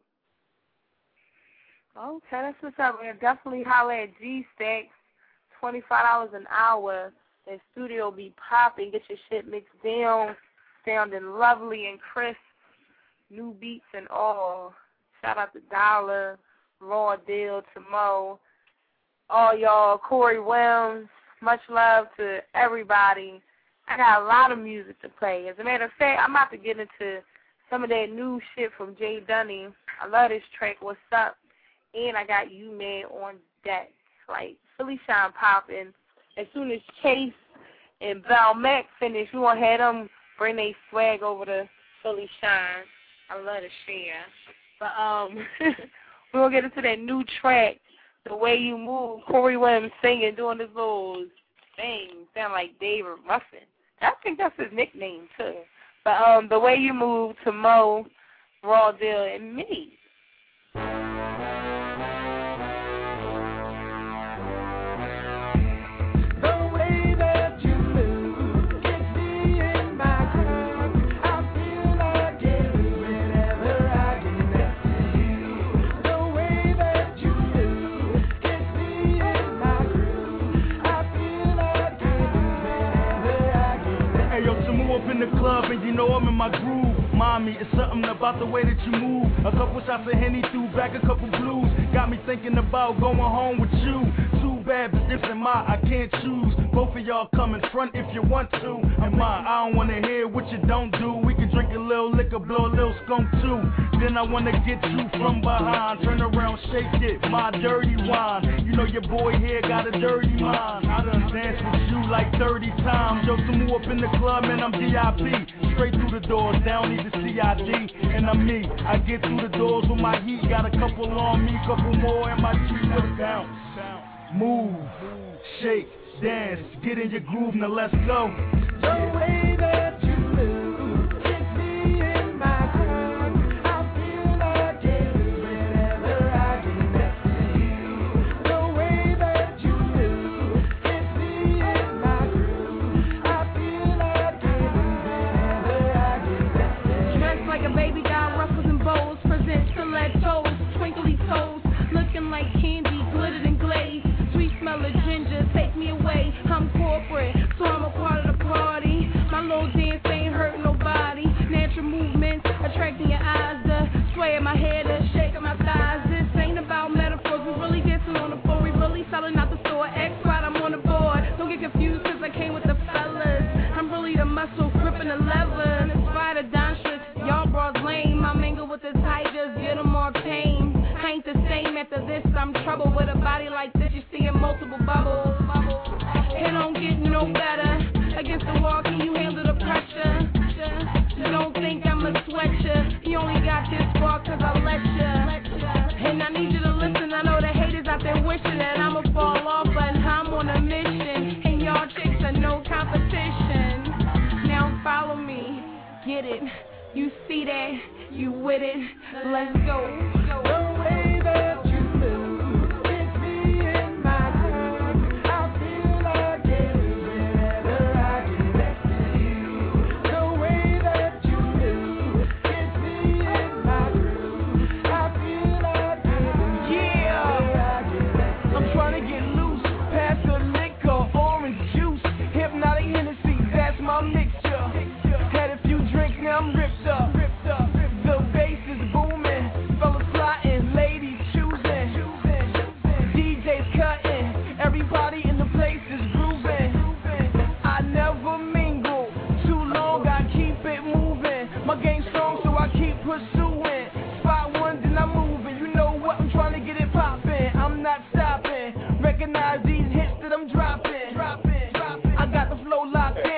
Okay, that's what's up. We'll definitely holler at G-Stacks. $25 an hour. The studio be popping. Get your shit mixed down, sounding lovely and crisp. New beats and all. Shout out to Dollar, Raw Deal, to Mo, all y'all, Corey Williams. Much love to everybody. I got a lot of music to play. As a matter of fact, I'm about to get into some of that new shit from Jay Dunny. I love this track, What's Up? And I got You Man on deck. Like, Philly Shine popping. As soon as Chase and Val Mack finish, we want to have them bring their swag over to Philly Shine. I love to share. But we're going to get into that new track, The Way You Move. Corey Williams singing, doing this little thing. Sound like David Ruffin. I think that's his nickname, too. But The Way You Move, to Mo, Raw Deal, and me. In the club and you know I'm in my groove. Mommy, it's something about the way that you move. A couple shots of Henny threw back a couple blues. Got me thinking about going home with you. Too bad, but this and my, I can't choose. Both of y'all come in front if you want to. And my, I don't wanna hear what you don't do. We can drink a little liquor, blow a little skunk too. Then I wanna get you from behind. Turn around, shake it, my dirty wine. You know your boy here got a dirty mind. I done danced with you like 30 times. Yo, some more up in the club and I'm VIP. Straight through the doors, they don't need the CID. And I'm me, I get through the doors with my heat. Got a couple on me, couple more in my Jeep with a bounce. Move, shake, dance, get in your groove, now let's go. The way that you move, get me in my groove. I feel like it whenever I get next to you. The way that you move, get me in my groove. I feel like it whenever I get next to you. Dressed like a baby doll, ruffles and bows, present stilettos, twinkly toes, looking like candy, glittered and glazed. Sweet smell of ginger, take me away. I'm corporate, so I'm a part of the party. My little dance ain't hurt nobody. Natural movements attracting your eyes. The sway of my head, the shake of my thighs. This ain't about metaphors. We really dancing on the floor. We really selling out the store. X right, I'm on the board. Don't get confused, cause I came with the fellas. I'm really the muscle, gripping the lever. Inspired of Don Schutz, y'all bros lame. I'm mingle with the tigers, get them more pain. I ain't the same after this. I'm trouble with a body like this. You see in multiple bubbles. It don't get no better. Against the wall, can you handle the pressure? You don't think I'ma sweat you. You only got this far cause I let you. And I need you to listen. I know the haters out there wishing that I'ma fall off, but I'm on a mission. And y'all chicks are no competition. Now follow me. Get it. You see that? You with it? Let's go. The way that you move, get me in my groove. I feel like it whenever I get next to you. The way that you move, get me in my groove. I feel like it whenever I get next to you. I'm trying to get loose, pass the liquor, orange juice, hypnotic Hennessy, that's my mixture. Had a few drinks, now I'm ripped.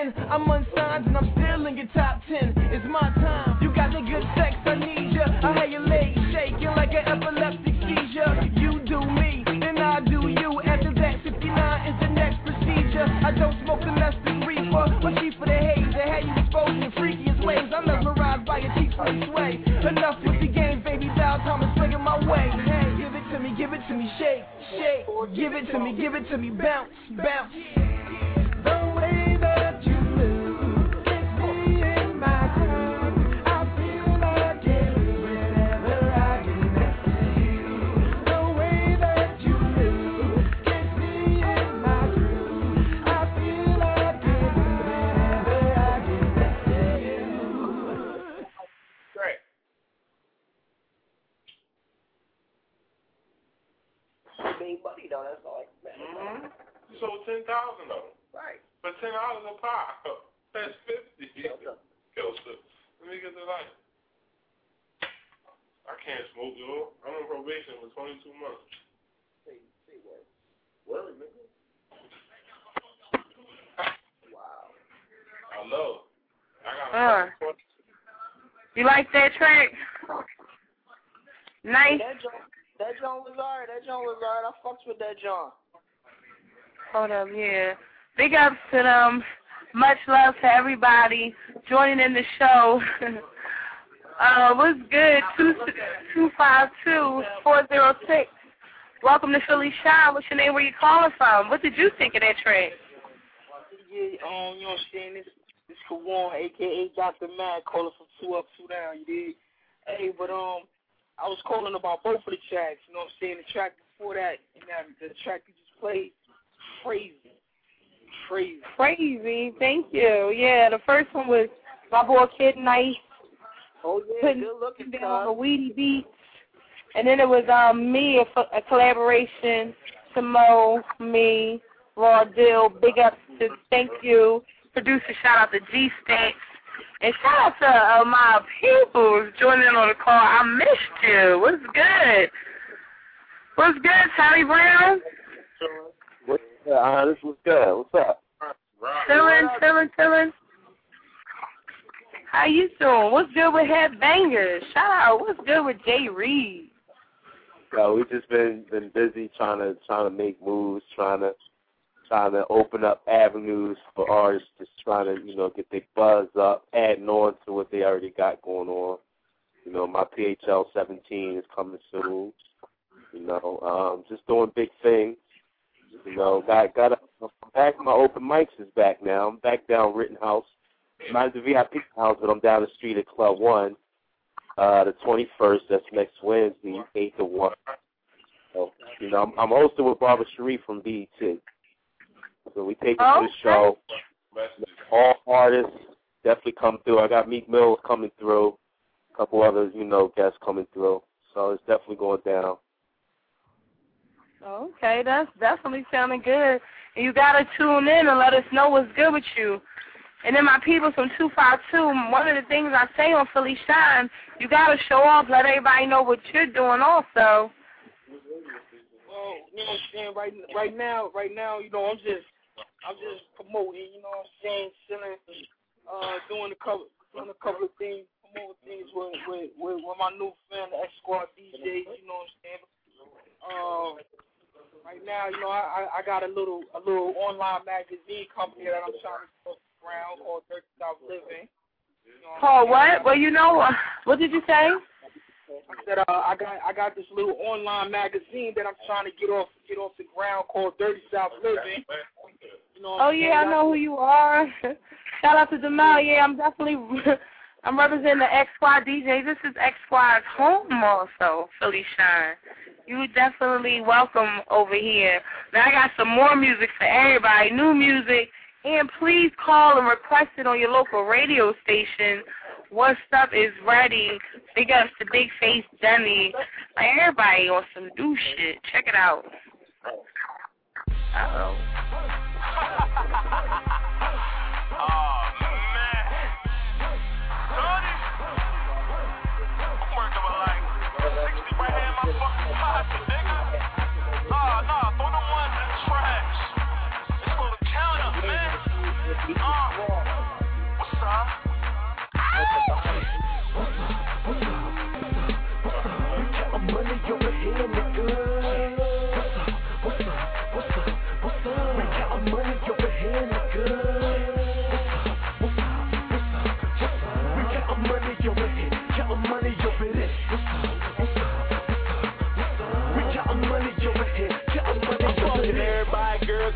10. I'm unsigned and I'm still in your top 10. It's my time. You got the good sex, I need ya. I hear your legs shaking like an epileptic seizure. You do me, then I do you. After that, 59 is the next procedure. I don't smoke domestic reefer, but she for the haze. I had you exposed in the freakiest ways. I'm mesmerized by your cheeks when you sway. Enough with the game, baby. Bow time is swinging my way. Hey, give it to me, shake, shake. Give it to me, bounce, bounce. The way that you move gets me in my groove. I feel like it whenever I get next to you. The way that you move gets me in my groove. I feel like it whenever I get next to you. Great. Big money though, that's all. You sold 10,000 though. Right. For $10 a pop. That's 50. Kelsey. Let me get the light. I can't smoke, yo. I'm on probation for 22 months. Say what? Well, nigga. Wow. I love it. I got You like that track? Nice. That John was alright. I fucks with that John. Hold up, yeah. Big ups to them. Much love to everybody joining in the show. What's good? 252-406. Welcome to Philly Shine. What's your name? Where you calling from? What did you think of that track? Yeah, you know what I'm saying? This Kawan, a.k.a. Dr. Mad, calling from 2 Up, 2 Down, you dig? Hey, but, I was calling about both of the tracks, you know what I'm saying? The track before that, and the track you just played, crazy. Thank you. Yeah, the first one was my boy Kid Nice. Oh, yeah, putting good looking, down the Weedy Beats. And then it was me, a collaboration, Samo, me, Raw Deal. Big ups to thank you. Producer, shout out to G-Stacks. And shout out to my people joining on the call. I missed you. What's good? Tommy Brown? This was good. What's up? Chillin'. How you doing? What's good with Headbangers? Shout out. What's good with Jay Reed? Yo, we just been busy trying to make moves, trying to open up avenues for artists, just trying to get their buzz up, adding on to what they already got going on. My PHL 17 is coming soon. Just doing big things. Back. My open mics is back now. I'm back down Rittenhouse. I'm at the VIP house, but I'm down the street at Club 1. The 21st. That's next Wednesday, 8 to 1. So, I'm hosting with Barbara Sharif from BET. So we take it to the show. All artists definitely come through. I got Meek Mill coming through. A couple others, guests coming through. So it's definitely going down. Okay, that's definitely sounding good. And you got to tune in and let us know what's good with you. And then my people from 252, one of the things I say on Philly Shine, you got to show off, let everybody know what you're doing also. Well, you know what I'm saying? Right now, I'm just promoting, you know what I'm saying, selling, doing a couple of things, promoting things with my new friend, the X-Squad DJs, you know what I'm saying? Right now, I got a little online magazine company that I'm trying to put around called Dirty South Living. Called what? Well, what did you say? I said I got this little online magazine that I'm trying to get off the ground called Dirty South Living. Oh yeah, I know who you are. Shout out to Jamal. Yeah, I'm representing the X Squad DJ. This is X Squad's home also, Philly Shine. You definitely welcome over here. Now I got some more music for everybody, new music, and please call and request it on your local radio station. What stuff is ready? Big ups to Big Face Denny. Like everybody on some new shit. Check it out. Uh-oh.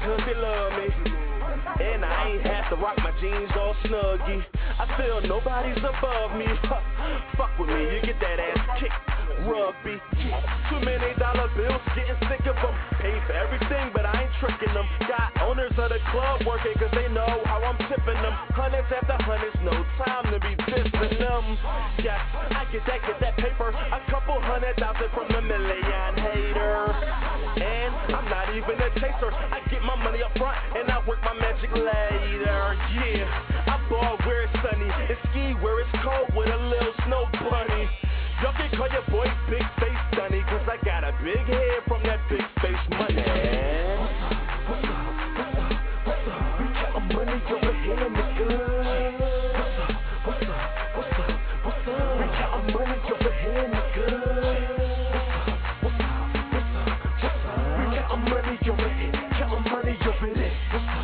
cause they love me. And I ain't have to rock my jeans all snuggy. I feel nobody's above me. Fuck with me, you get that ass kicked. Rugby. Too many dollar bills, getting sick of them. Pay for everything, but I ain't tricking them. Got owners of the club working cause they know how I'm tipping them. Hundreds after hundreds, no time to be dissing them. Yes, I get that paper. A couple 100,000 from a million haters. And I'm not even a chaser. I get my money up front and I work my magic later. Yeah, I ball where it's sunny and ski where it's cold with a little snow bunny. Y'all can call your boy Big Face Dunny, cause I got a big head from that big face money. What's up? We countin' money over here, nigga. What's up? We countin' money over here, nigga. What's up? We countin' money over here, countin' money over there.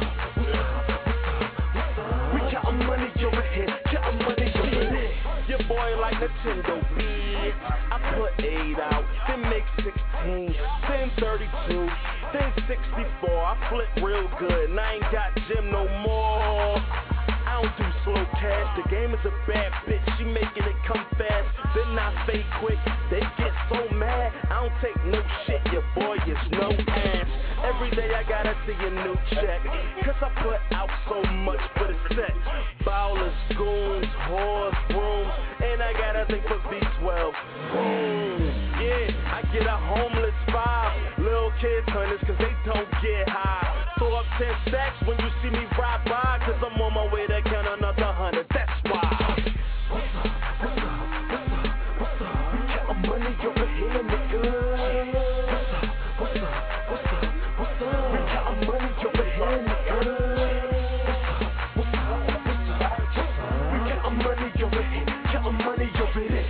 We countin' money over here, countin' money over there. Your boy like Nintendo. I put 8 out, then make 16, then 32, then 64. I flip real good, and I ain't got gym no more. I don't do slow cash, the game is a bad bitch. She making it come fast, then I fade quick. They get so mad, I don't take no shit. Your boy is no ass. Every day I gotta see a new check, cause I put out so much for the set. Bowlers, goons, whores, brooms, and I gotta think for V12. Yeah, I get a homeless 5. Little kids hunters cause they don't get high. Throw up 10 stacks when you see me ride by, cause I'm on my way to count another 100. That's why. What's up? We countin' money over here, nigga. What's up? We countin' money over here, nigga. What's up? We countin' money over here, countin' money over there.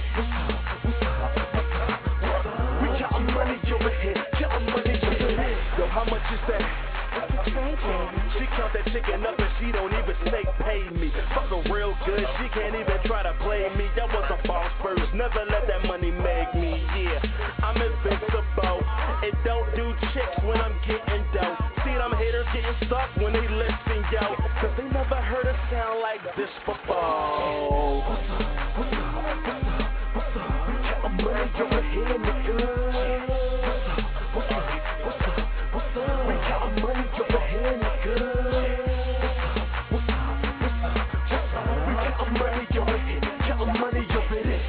We countin' money over here, countin' money over there. Yo, how much is that? She count that chicken up and she don't even say pay me. Fuck her real good, she can't even try to play me. That was a boss first, never let that money make me. Yeah, I'm invincible. It don't do chicks when I'm getting dough. See them haters getting stuck when they listen, yo, cause they never heard a sound like this before. What's up? We countin' money over here, nigga. What's up? We countin' money over here, nigga. What's up? We countin' money over here, countin' money over there.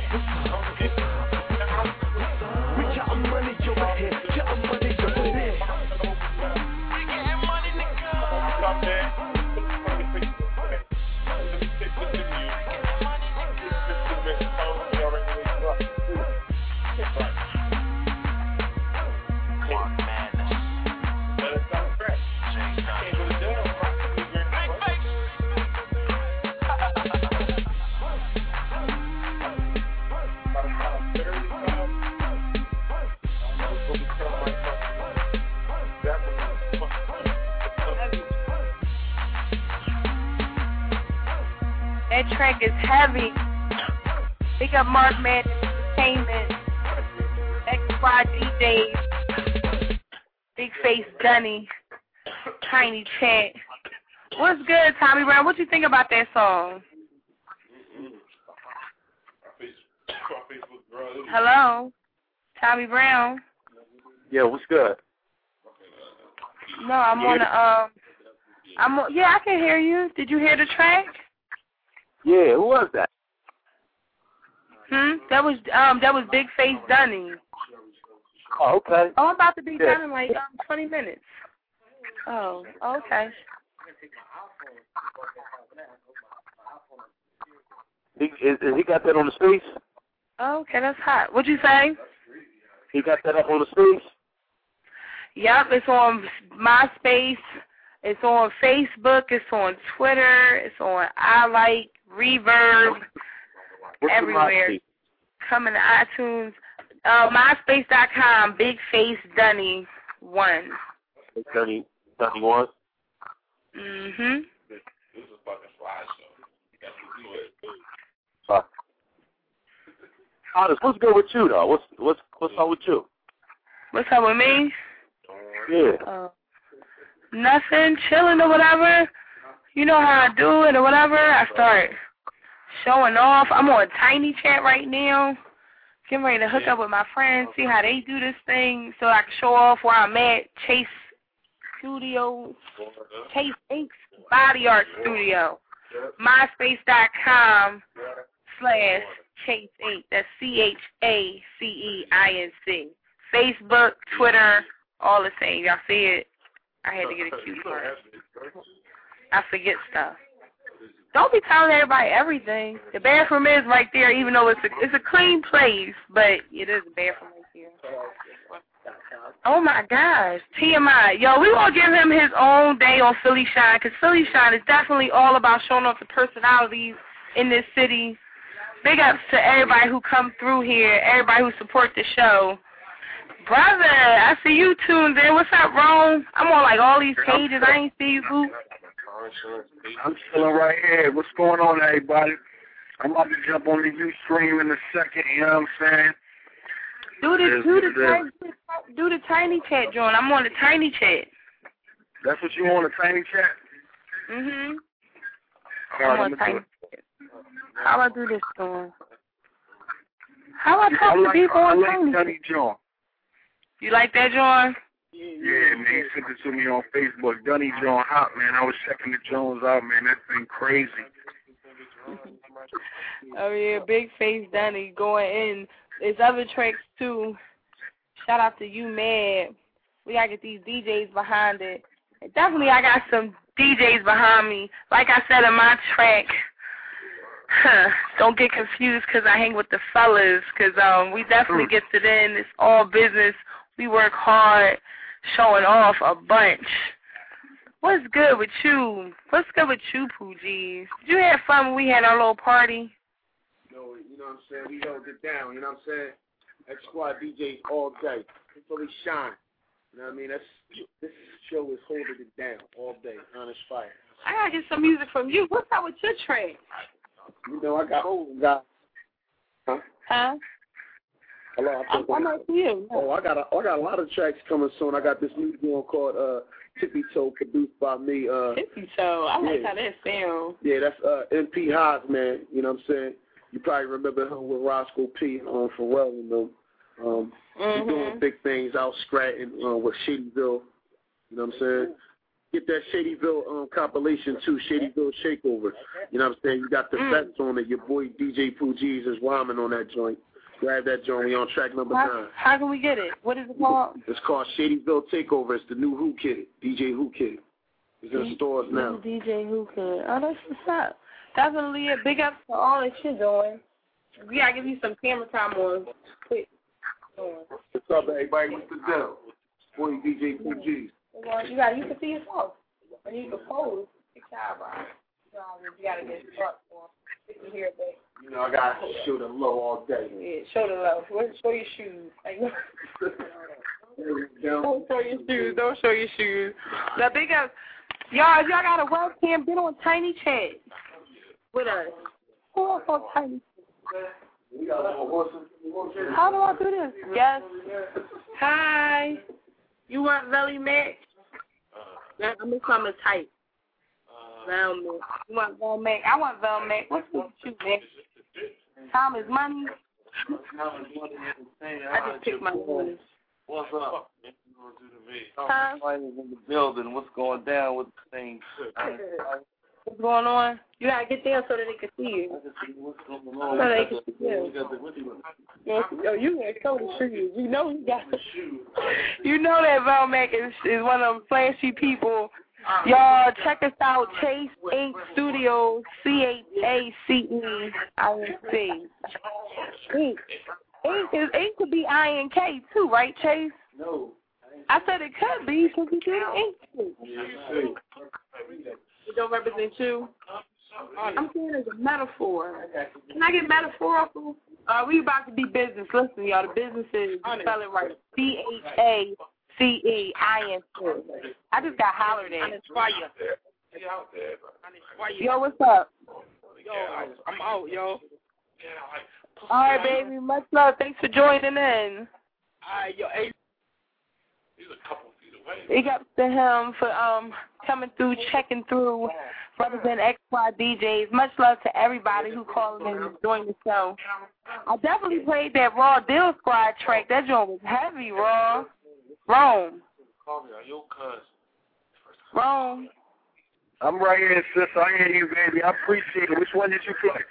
We countin' money over here, countin' money over there. We gettin' money, nigga. Stop there. That track is heavy. Big up Mark Man Entertainment. XY DJs. Big Face Dunny. Tiny Chat. What's good, Tommy Brown? What you think about that song? Hello? Tommy Brown? Yeah, what's good? No, I'm on the, yeah, I can hear you. Did you hear the track? Yeah, who was that? That was Big Face Dunny. Oh, okay. Oh, I'm about to be done in like 20 minutes. Oh, okay. He got that on the streets? Okay, that's hot. What'd you say? He got that up on the streets? Yep, it's on MySpace. It's on Facebook. It's on Twitter. It's on iLike, Reverb, everywhere. Coming to iTunes. MySpace.com, Big Face Dunny 1. Dunny 1? Mm-hmm. This is a fucking slideshow. Honest, what's good with you though? What's up with you? What's up with me? Yeah. Nothing, chilling or whatever. You know how I do it or whatever. I start showing off. I'm on Tiny Chat right now. Getting ready to hook up with my friends, see how they do this thing so I can show off where I'm at. Chase Studio, Chase Inc.'s Body Art Studio. MySpace.com/Chase Inc. That's CHACEINC. Facebook, Twitter, all the same. Y'all see it? I had to get a cue for it. I forget stuff. Don't be telling everybody everything. The bathroom is right there, even though it's a clean place, but it is a bathroom right here. Oh my gosh, TMI. Yo, we gonna give him his own day on Philly Shine, because Philly Shine is definitely all about showing off the personalities in this city. Big ups to everybody who come through here, everybody who support the show. Brother, I see you tuned in. What's up, Rome? I'm on like all these pages. I ain't see you, boo. I'm chilling right here. What's going on, everybody? I'm about to jump on the Ustream in a second, you know what I'm saying? Do the Tiny Chat, John. I'm on the Tiny Chat. That's what you on, the Tiny Chat? Mm-hmm. I'm on Tiny Chat. How do I do this, John? How do I talk to people on Tiny Chat? John. You like that, John? Yeah, man, he sent it to me on Facebook. Dunny John Hot, man. I was checking the Jones out, man. That thing crazy. Oh, yeah, Big Face Dunny going in. There's other tracks, too. Shout out to You Mad. We got to get these DJs behind it. And definitely, I got some DJs behind me. Like I said in my track, don't get confused because I hang with the fellas, because we definitely get it in. It's all business. We work hard, showing off a bunch. What's good with you? What's good with you, Poojies? Did you have fun when we had our little party? No, you know what I'm saying? We held it down, you know what I'm saying? X Squad DJs all day. Philly Shine. You know what I mean? This show is holding it down all day. Honest fire. I gotta get some music from you. What's up with your track? You know, I got. Huh? Hello, I'm up to you. Oh, I got a lot of tracks coming soon. I got this new one called Tippy Toe, produced by me. Tippy Toe, I like how that sounds. Yeah, that's MP Hodge, man. You know what I'm saying? You probably remember him with Roscoe P. Pharrell and them. He's doing big things out scratching with Shadyville. You know what I'm saying? Get that Shadyville compilation too, Shadyville Shakeover. You know what I'm saying? You got the bets on it. Your boy DJ Poojies is rhyming on that joint. Grab that joint. We on track number 9. How can we get it? What is it called? It's called Shadyville Takeover. It's the new Who Kid, DJ Who Kid. It's in stores now. DJ Who Kid. Oh, that's what's up. Definitely a big up for all that you're doing. We gotta give you some camera time on. Quick. What's up, everybody? What's the deal? Boy, DJ Poojies. You can see yourself. And you can pose. You gotta get struck for you hear that. You know, I gotta show the low all day. Yeah, show the low. Show your shoes. Don't show your shoes. Don't show your shoes. Now, big up. Y'all, if y'all got a webcam, get on Tiny Chat with us. Who else on Tiny Chat? How do I do this? Yes. Hi. You want Velly Mac? I'm just trying to type. Velmac. You want Velmac? I want Velmac. What's with you, man? Time is money. I just picked my nose. What's up? Huh? In the building. What's going down with the thing? What's going on? You gotta get there so that they can see you. What's going So on? they can see you. Yo, you gotta show the shoes. You know you got the shoes. You know that Velmac is one of them flashy people. Y'all check us out, Chase Inc. Studio, CHACEINC. Ink could be INK too, right, Chase? No. I said it could be because we do Ink too. It don't represent you. I'm saying it's a metaphor. Can I get metaphorical? We about to be business. Listen, y'all, the business is spell it right. CHACEINC. I just got hollered at. Yo, what's up? Yo, I'm out, yo. All right, baby. Much love. Thanks for joining in. Yo, hey. He's a couple feet Big ups to him for coming through, checking through, representing XY DJs. Much love to everybody who called in and joined the show. I definitely played that Raw Deal Squad track. That joint was heavy, Raw. Rome. Rome. I'm right here, sis. I hear you, baby. I appreciate it. Which one did you play?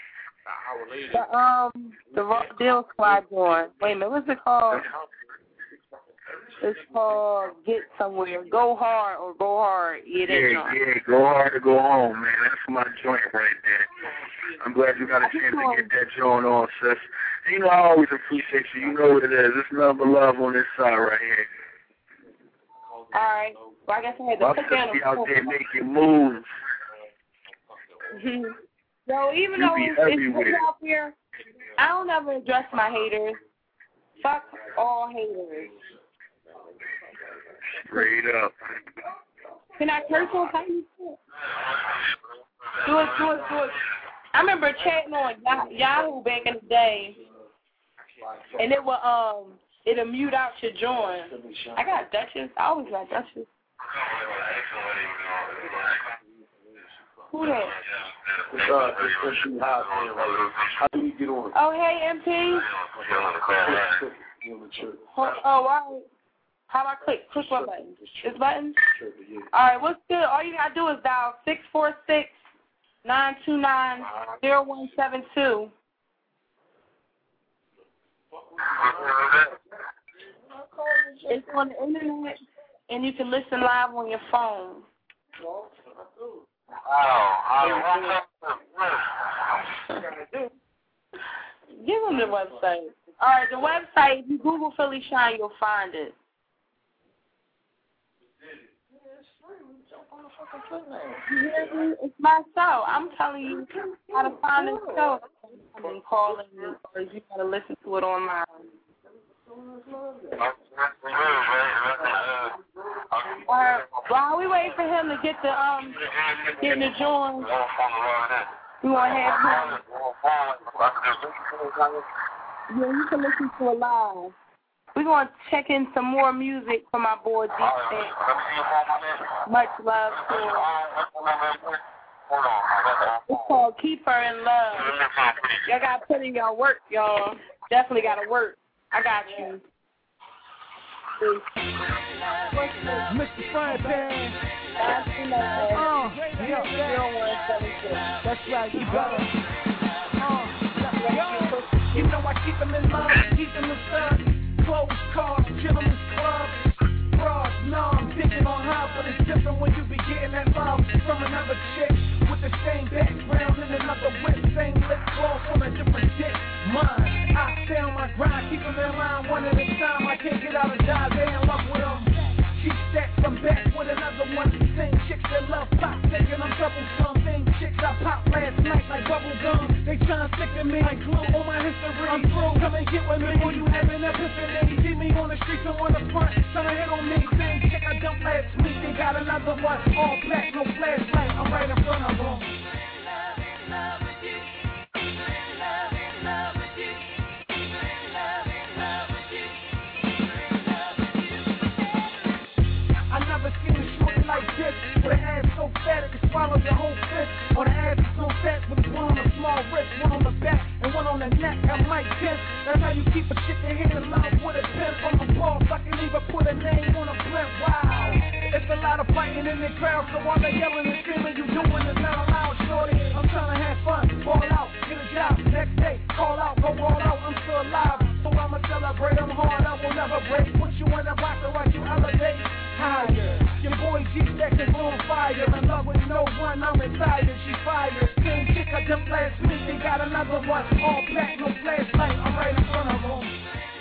The Raw Deal Squad joint. Wait a minute, what's it called? It's called Get Somewhere. Go Hard or Go Hard. Yeah, Go hard or go home, man. That's my joint right there. I'm glad you got a chance to get that joint on, sis. You know, I always appreciate you. You know what it is. It's nothing but love on this side right here. All right. Well, I guess I had to put down be out there making moves. So even though it's out here, I don't ever address my haters. Fuck all haters. Straight up. Can I curse on time? Do it. I remember chatting on Yahoo back in the day, and it will it'll mute out your joint. I got Duchess. I always got Duchess. Who that? How do we get on? Oh, hey, MP. Oh, all right. How about click what button? This button? All right, what's good? All you got to do is dial 646-929-0172. It's on the internet, and you can listen live on your phone. Give them the website. All right, the website, if you Google Philly Shine, you'll find it. It's my show. I'm telling you how to find this show. I'm calling you, or you got to listen to it online. While we wait for him to get the join, we want to have him. Yeah, you can listen to it live. We're going to check in some more music from my boy D-State. Much love to him. It's called Keep Her in Love. Y'all got to put in your work, y'all. Definitely got to work. I got you. Mr. Frying Pan. That's right, you got it. You know I keep them in love, keep them in stuff. Clothes, cars, gentlemen's clubs. Bras, no, I'm thinking on her, but it's different when you be getting that love from another chick with the same background and another whip, same lip gloss on a different dick. Mine, I stay on my grind, keep them in line one at a time. I can't get out of Dodge, they in love with them. She stacks, I'm back with another one. Same chicks that love pop, thinking I'm troublesome. Same chicks I popped last night like bubble gum. They tryna stick to me like glue on my history. I'm through, come and get with me when you have an epiphany. See me on the streets and on the front, tryna hit on me. Same chick I dumped last week, they got another one. All black, no flashlight, I'm right in front of them. Like this, with an ass so fat it can swallow your whole fist. Or the ass is so fat with one on the small wrist, one on the back, and one on the neck. I'm like this. That's how you keep a chick in here in love with a pimp on the boss. I can even put a name on a blimp. Wow, it's a lot of fighting in the crowd, so while they yelling and screaming, you doing is not allowed, shorty. I'm trying to have fun, ball out, get a job. Next day, call out, go all out. I'm still alive, so I'ma celebrate. I'm hard, I will never break. Put you in a box to watch you elevate higher. Your boy G-Stack is on fire. In love with no one, I'm retired. She fired. Same chick I dumped last week. They got another one. All black, no flashlight. I'm right in front of them.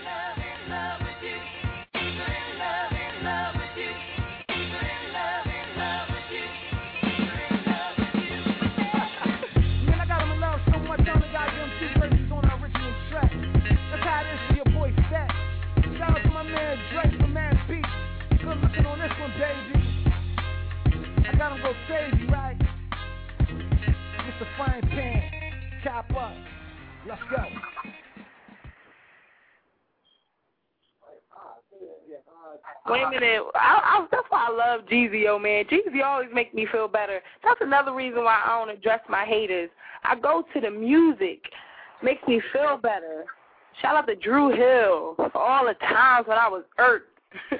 Man, I got him in love so much. I only got them 2 verses on the original track. That's how it is for your boy Stack. Shout out to my man Drake from Mass Beat. Good looking on this one, baby. I got him go crazy, right? It's the Frying Pan. Chop up. Let's go. Wait a minute. That's why I love Jeezy, man. Jeezy always make me feel better. That's another reason why I don't address my haters. I go to the music. Makes me feel better. Shout out to Drew Hill for all the times when I was irked.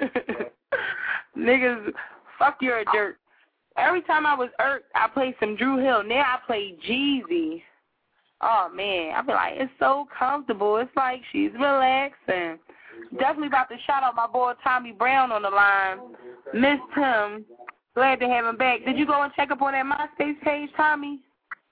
Niggas, fuck, you're a jerk. Every time I was irked, I played some Drew Hill. Now I play Jeezy. Oh, man. I be like, it's so comfortable. It's like she's relaxing. Definitely about to shout out my boy Tommy Brown on the line. Missed him. Glad to have him back. Did you go and check up on that MySpace page, Tommy?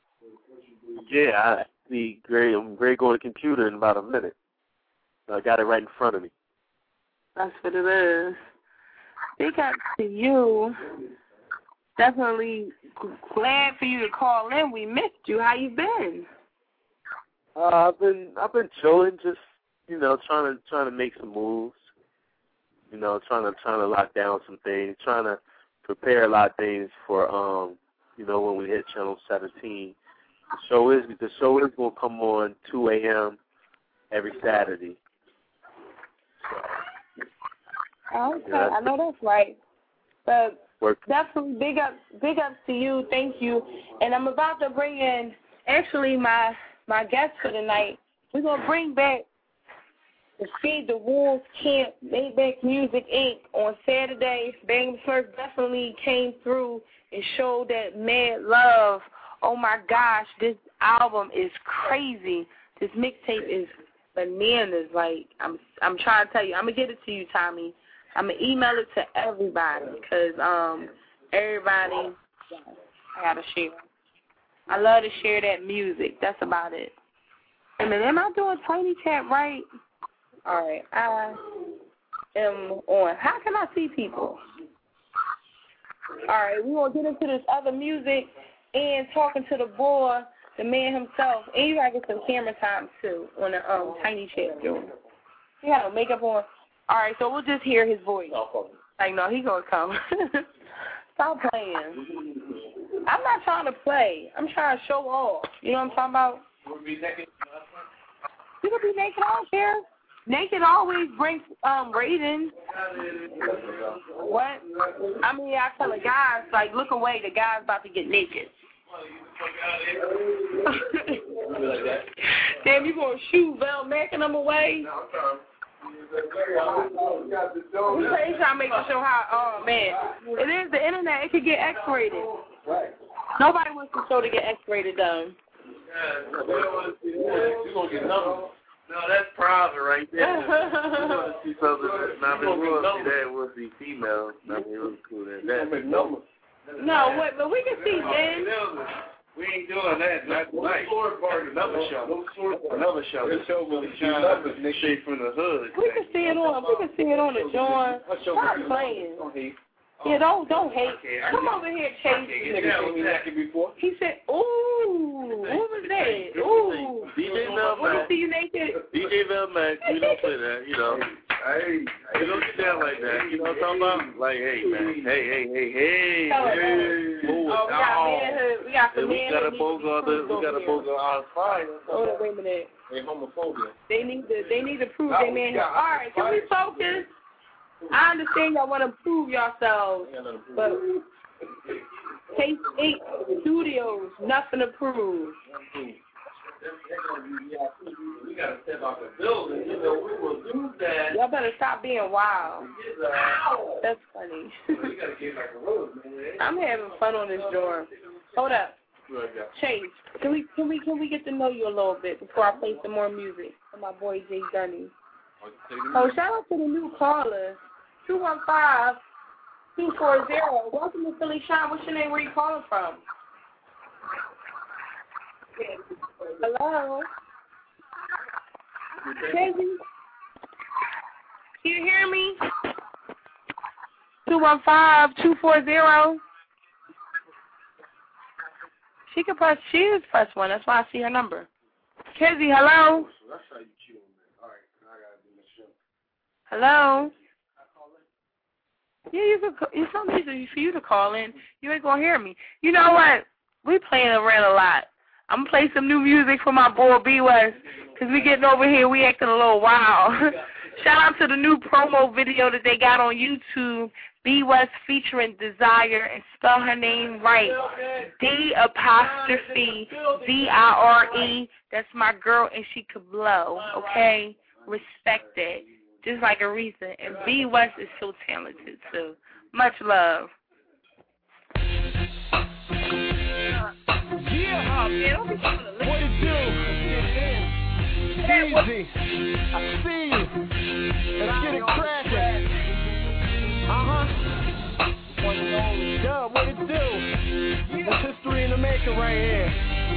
Yeah, I'm great going to the computer in about a minute. I got it right in front of me. That's what it is. Big up to you. Definitely glad for you to call in. We missed you. How you been? I've been chilling, just trying to make some moves. Trying to lock down some things, trying to prepare a lot of things for when we hit Channel 17. The show is gonna come on 2 a.m. every Saturday. Okay, I know that's right. But definitely big up to you. Thank you. And I'm about to bring in actually my guest for tonight. We're gonna bring back the Feed the Wolves Camp Maybach Music Inc. on Saturday. Bang First definitely came through and showed that mad love. Oh my gosh, this album is crazy. This mixtape is bananas. Like I'm trying to tell you. I'm gonna get it to you, Tommy. I'm gonna email it to everybody because everybody. I gotta share. I love to share that music. That's about it. I mean, am I doing Tiny Chat right? All right, I am on. How can I see people? All right, we're going to get into this other music and talking to the boy, the man himself. And you got to get some camera time, too, on the Tiny Chat, Joe. You got no makeup on. All right, so we'll just hear his voice. Like, no, he going to come. Stop playing. I'm not trying to play. I'm trying to show off. You know what I'm talking about? You can be naked. I don't care. Naked always brings ratings. What? I mean, I tell the guys, like, look away. The guy's about to get naked. Damn, you going to shoot Vel Mac and them away? He's trying to make the show how, oh, man. It is the internet. It could get X-rated. Nobody wants the show to get X-rated, though. You're going to get numbers. No, that's private right there. You want to see something that's not been real, see that will be female. I mean, it was cool that. No, what? But we can see then. We ain't doing that. Not tonight. Another show. This show will be showing up as straight from the hood. We can see it on. We can see it on the joint. Stop playing. Yeah, don't hate. Come over here, Chase. He said, ooh, what was that? Ooh. DJ Vel Mac. Want to see you naked? DJ Vel Mac, we don't play that, Hey, you don't get down like that. You know what I'm talking about? Like, hey, man. Hey. We got some we got a bogo on fire. Hold on, wait a minute. Hey, homophobia. They need to prove their man. All right, can we focus? I understand y'all want to prove yourselves, but Taste 8 Studios, nothing to prove. We got to step out the building. We will do that. Y'all better stop being wild. That's funny. We got to get back a road, man. I'm having fun on this door. Hold up. Chase, can we get to know you a little bit before I play some more music for my boy Jay Dunny? Oh, shout out to the new caller, 215-240. Welcome to Philly Shine. What's your name? Where you calling from? Hello? Casey? Can you hear me? 215-240. She is press 1. That's why I see her number. Casey, hello? Hello? Yeah, it's so easy for you to call in. You ain't going to hear me. You know what? We playing around a lot. I'm going to play some new music for my boy B West because we getting over here. We acting a little wild. Shout out to the new promo video that they got on YouTube. B West featuring Desire, and spell her name right. D''Vire. That's my girl, and she could blow. Okay, respect it. Just like Aretha. And B West is so talented too. Much love. Yeah, what it do? Easy. I see you. Let's get it cracking. Dub, what it do? It's history in the making right here.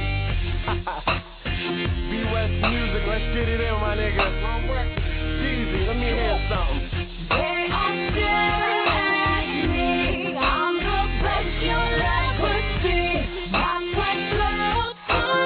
B West music, let's get it in, my nigga. Easy, let me hear something. They are staring at me. I'm the best you'll ever see. My sweat flows on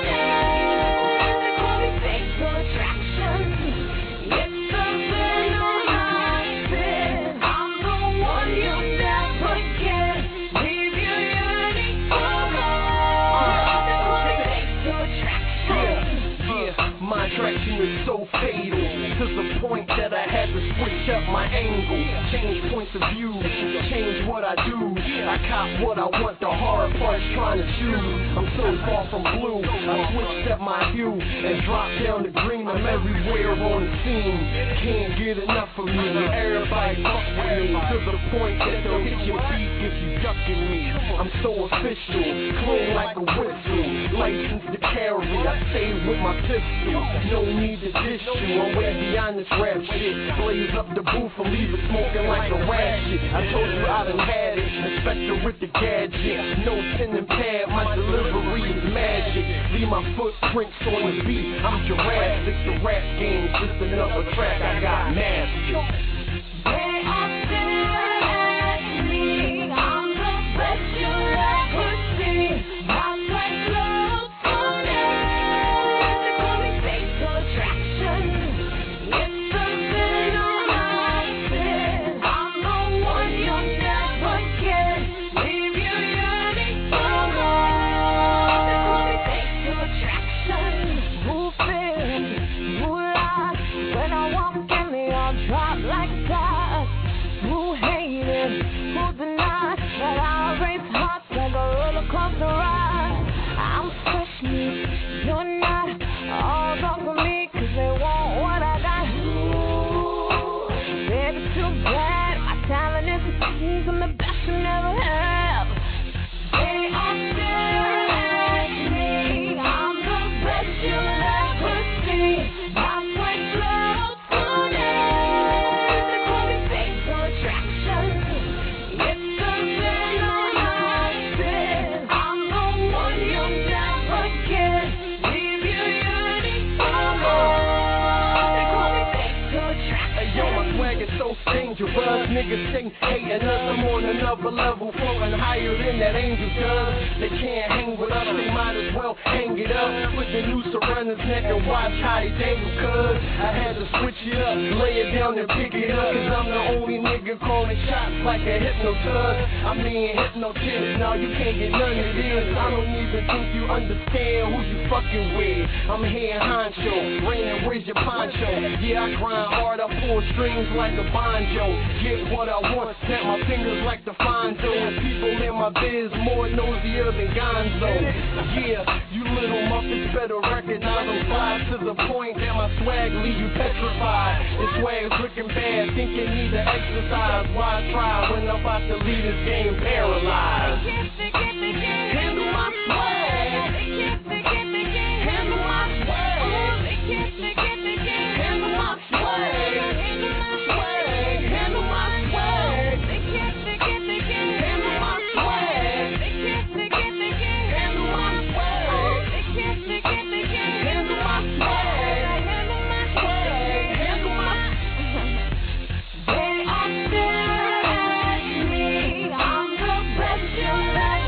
it. They call me fatal attraction. It's something on my spin. I'm the one you'll never get. Leave you yearning for more. They call me fatal attraction. Yeah, my attraction is so fatal, to the point that I had to switch up my angle, change points of view, change what I do. I cop what I want, the hard part's trying to choose. I'm so far from blue, I switched up my hue and dropped down to green. I'm everywhere on the scene, can't get enough of me. Everybody fuck with me, to the point that they'll hit your beat if you ducking me. I'm so official, clean like a whistle, licensed to carry. I stay with my pistol, no need to dish you. I'm way beyond this rap shit. Blaze up the booth and leave it smoking like a ratchet. I told you I done had it, Inspector with the gadget. No pen and pad, my delivery is magic. Leave my footprints on the beat, I'm Jurassic. The rap game's just another track I got mastered. They are staring at me. I'm the best you'll ever see. My sweat flows on it. They call me fatal attraction. It's something on my spin. I'm the one you'll never get. Leave you yearning for more. They call me fatal attraction. Who feels, who lies? When I walk in, they all drop like flies. Who hated, who denied that I race hearts like a roller coaster ride? I'm fresh meat, you're not. All talk for me 'cause they want what I got. Ooh, baby, too bad. My talent is fatigued. I'm the best you never have. They are staring at me. I'm the best you'll ever see. My sweat flows on it. They call me fatal attraction. It's something on my spin. I'm the one you'll never get. Leave you yearning for more. They call me fatal attraction. Hey yo, my swag is so dangerous. Niggas say hating us, I'm on another level, floating higher than that angel does. They can't hang with us, they might as well hang it up. Put the noose around his neck and watch how they dangle, cuz I had to switch it up, lay it down and pick it up. Cause I'm the only nigga calling shots like a hypnotist. I mean hypnotist, now you can't get none of this. I don't even think you understand who you fucking with. I'm here honcho, Rain, where's your poncho? Yeah, I grind hard, I pull strings like a banjo. Get what I want, snap my fingers like the Fonzo. And people in my biz more nosier than Gonzo. Yeah, you little muffins better recognize I'm fly to the point that my swag leave you petrified. This swag's looking bad, think you need to exercise. Why try when I'm about to leave this game paralyzed? Handle my swag. Handle my swag. Handle my swag. Handle my swag. Handle my swag. Handle my swag. Handle my swag. Handle my. They are staring at me. I'm the best you'll ever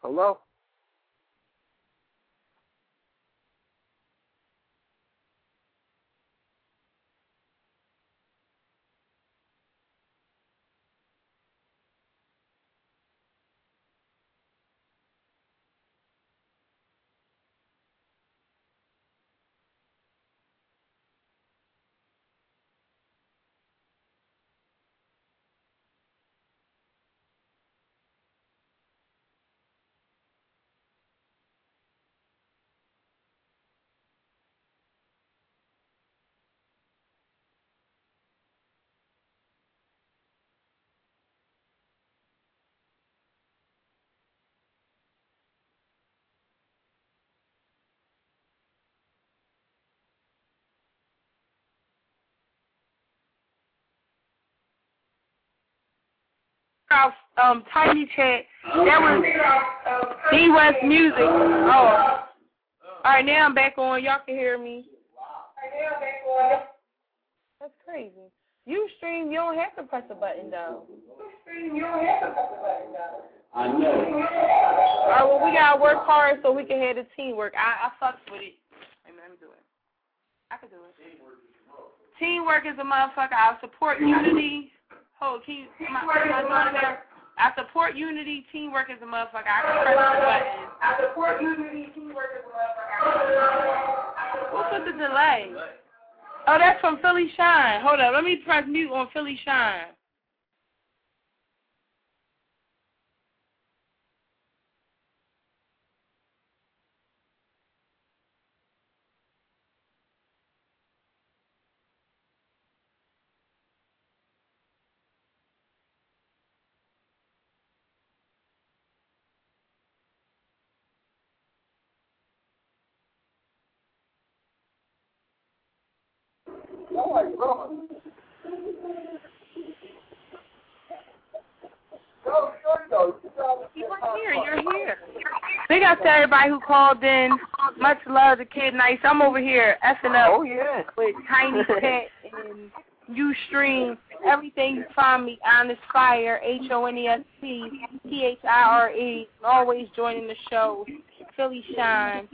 Hello? Tiny Chat. That was D West Music. Oh. Alright, now I'm back on. Y'all can hear me. That's crazy. Ustream, you don't have to press the button though. I know. Alright, well, we gotta work hard so we can have the teamwork. I fucked with it. Wait a minute, let me do it. I can do it. Teamwork is a motherfucker. I support unity. Hold, can you, I support unity. Teamwork is a motherfucker. I can press the button. I support unity. Teamwork is a motherfucker. What's with the delay? Oh, that's from Philly Shine. Hold up. Let me press mute on Philly Shine. You're here. Big up to everybody who called in. Much love to Kid Nice. I'm over here effing up with Tiny Chat and Ustream. Everything you find me, Honest Fire, HONEST, THIRE. Always joining the show. Philly Shine,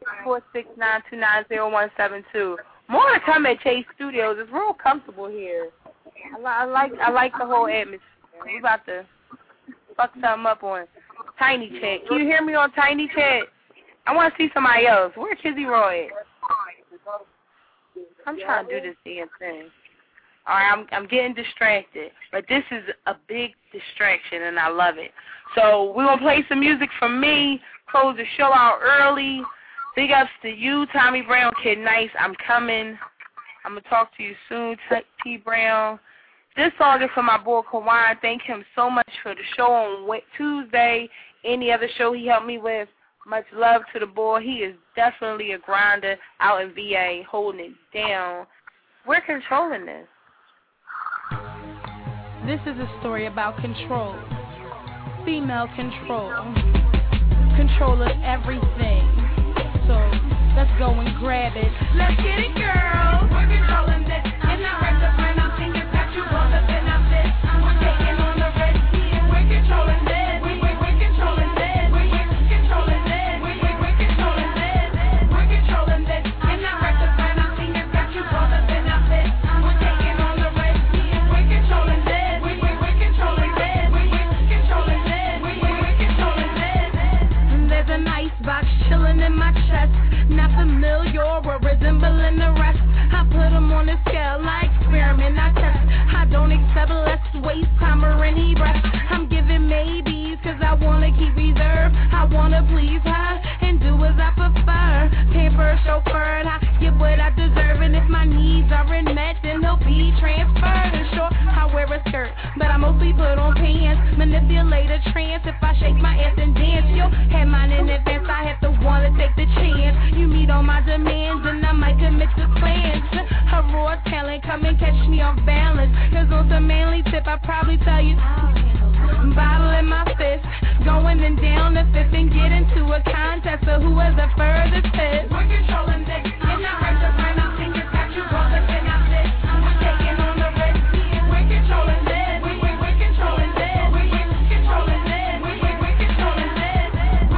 469290172. More to come at Chase Studios. It's real comfortable here. I like the whole atmosphere. We about to fuck something up on Tiny Chat. Can you hear me on Tiny Chat? I want to see somebody else. Where's Kizzy Roy at? I'm trying to do this damn thing. All right, I'm getting distracted, but this is a big distraction, and I love it. So we're going to play some music from me, close the show out early. Big ups to you, Tommy Brown, Kid Nice. I'm coming. I'm going to talk to you soon, T. Brown. This song is for my boy Kawan. Thank him so much for the show on Tuesday. Any other show he helped me with. Much love to the boy. He is definitely a grinder out in VA, holding it down. We're controlling this. This is a story about control. Female control. Control of everything. So let's go and grab it. Let's get it, girl. We're controlling this. And I heard the friend I'm singing that you want to spin up this. We're taking on the red team. We're controlling this. We're controlling this. We're controlling this. We're controlling this. We're controlling this. And I heard the friend I'm singing that you want to spin up this. We're taking on the red team. We're controlling this. We're controlling this. We're controlling this. We're controlling this. There's an icebox chilling in my chest. Not familiar or resembling the rest. I put them on a scale, I experiment, I test. I don't accept less waste time or any rest. I'm giving maybes cause I wanna keep reserve. I wanna please her and do as I prefer. Pamper, chauffeured, I get what I deserve. And if my needs aren't met, then they'll be transferred. And sure, I wear a skirt, but I mostly put on pants. Manipulate a trance if I shake my ass and dance. You'll have mine in advance, I have to wanna take the chance. You meet all my demands and I might commit to plans. A raw talent, come and catch me off balance. Cause on some manly tip, I probably tell you, bottle in my fist, going and down the fifth and get into a contest of who has the furthest fist. We're controlling this, and I heard the friend I'm singing that you want to spin out this. We're taking on the red team. We're controlling this. We're controlling this. We're controlling this. We're controlling this.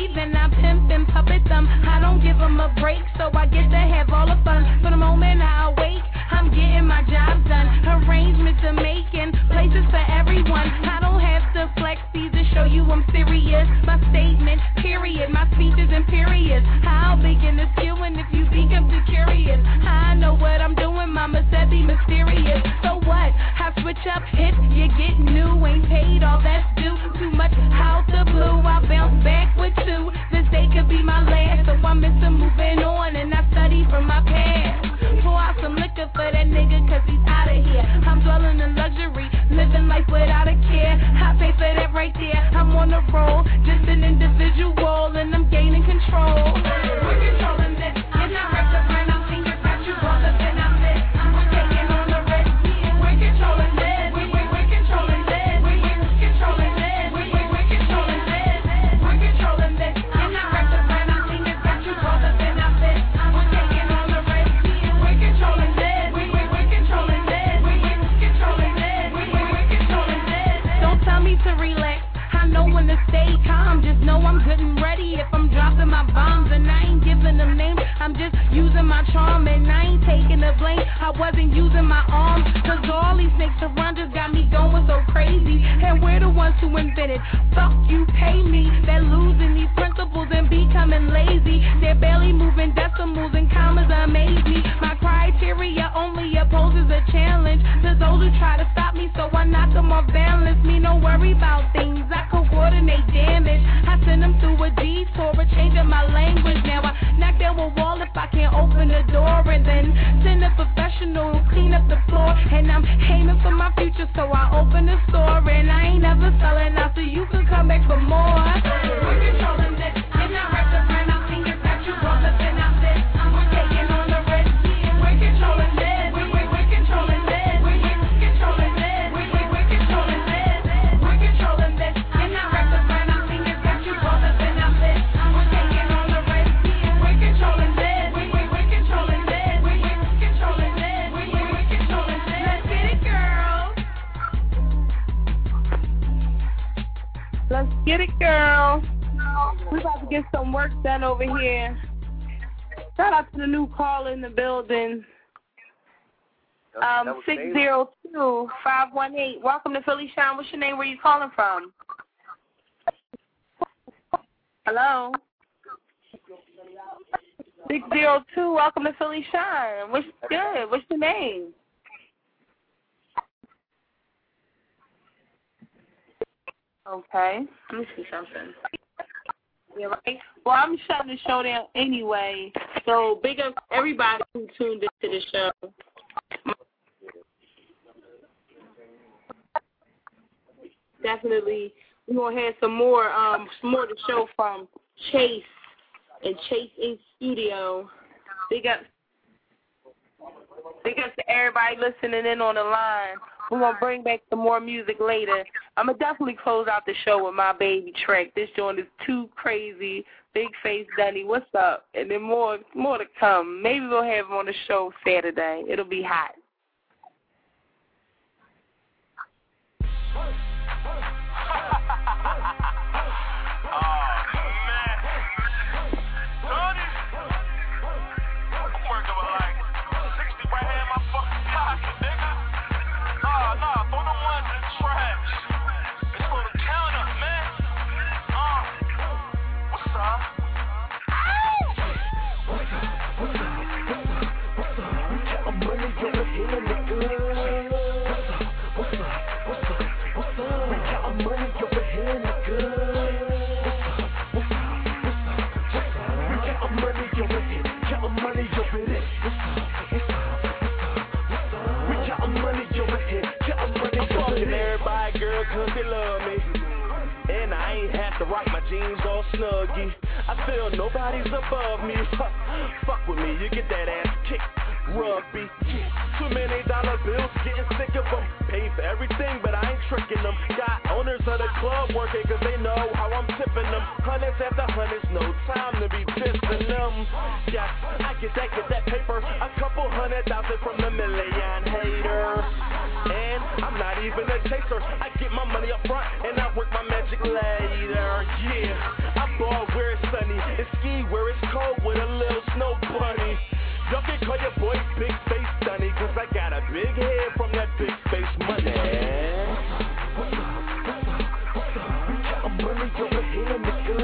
leave and I pimp and puppet them. I don't give them a break, so I get to have all the fun. For the moment I awake, I'm getting my job done. Arrangements are making places for everyone. I don't have to flex these to show you I'm serious. My statement, period. My speech is imperious. I'll begin to skewing if you become too curious. I know what I'm doing, mama said be mysterious. So what? I switch up hits, you get new. Ain't paid all that's due. Too much out the blue. I bounce back with two. This day could be my last, so I'm missing moving on and I study from my past. Pour out some liquor for that nigga cause he's out of here. I'm dwelling in luxury, living life without a care. I pay for that right there. I'm on the roll, just an individual and I'm gaining control. We're controlling this, and I wrap the brand out fingers, got you all up in our fist. We're taking on the risk, we're controlling this. We're controlling this, we're controlling this. We're controlling this, we're controlling this. And I wrap the brand out fingers, got you all up in our fist. We're taking on the risk, we're controlling this. We're controlling this, we're controlling this. We're controlling this. Don't tell me to relax, I know when to stay calm. Just know I'm good and ready if I'm dropping my bombs. And I ain't giving them names, I'm just using my charm. And I ain't taking the blame, I wasn't using my arms. Cause all these snakes around just got me going so crazy. And we're the ones who invented, fuck you pay me. They're losing these principles and becoming lazy. They're barely moving decimals and commas amaze me. My criteria only opposes a challenge to those who try to stop me, so I knock them off balance. Me no worry about things, I coordinate damage. I send them through a detour, changing my language. Now I knock down a wall if I can't open the door, and then send a professional to clean up the floor. And I'm aiming for my future, so I open the store. And I ain't never selling out, so you can come back for more. We're controlling this, and I wrap the brand out fingers, got you all up in our fist. We're taking on the risk, we're controlling this. We're controlling this, we're controlling this. We're controlling this, we're controlling this. And I wrap the brand out fingers, got you all up in our fist. We're taking on the risk, we're controlling this. We're controlling this, we're controlling this. We're controlling this. Let's get it, girl. Let's get it, girl. We about to get some work done over here. Shout out to the new call in the building. 602-518. Welcome to Philly Shine. What's your name? Where you calling from? Hello? 602. Welcome to Philly Shine. What's good? What's your name? Okay. Let me see something. Yeah, right. Well, I'm shutting the show down anyway. So big up everybody who tuned into the show. Definitely, we're gonna have some more to show from Chase and Chase Inc. Studio. Big up to everybody listening in on the line. We're gonna bring back some more music later. I'm gonna definitely close out the show with my baby track. This joint is too crazy. Big Face Dunny, what's up? And then more to come. Maybe we'll have him on the show Saturday. It'll be hot. Cause they love me, and I ain't have to rock my jeans all snuggy. I feel nobody's above me. Fuck with me, you get that ass kicked. Rugby, too many dollar bills, getting sick of them. Pay for everything, but I ain't tricking them. Got owners of the club working, cause they know how I'm tipping them. Hundreds after hundreds, no time to be dissing them. Yes, I get that paper, a couple $100,000 from the million haters. And I'm not even a chaser, I get my money up front and I work my magic later. Yeah, I ball where it's ski where it's cold with a little snow bunny. Y'all can call your boy Big Face Dunny, cause I got a big head from that big face money. I'm money over here, nigga.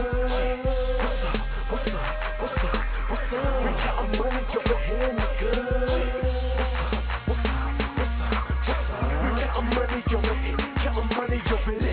I'm money over here, nigga. I'm money over here. I'm money over there.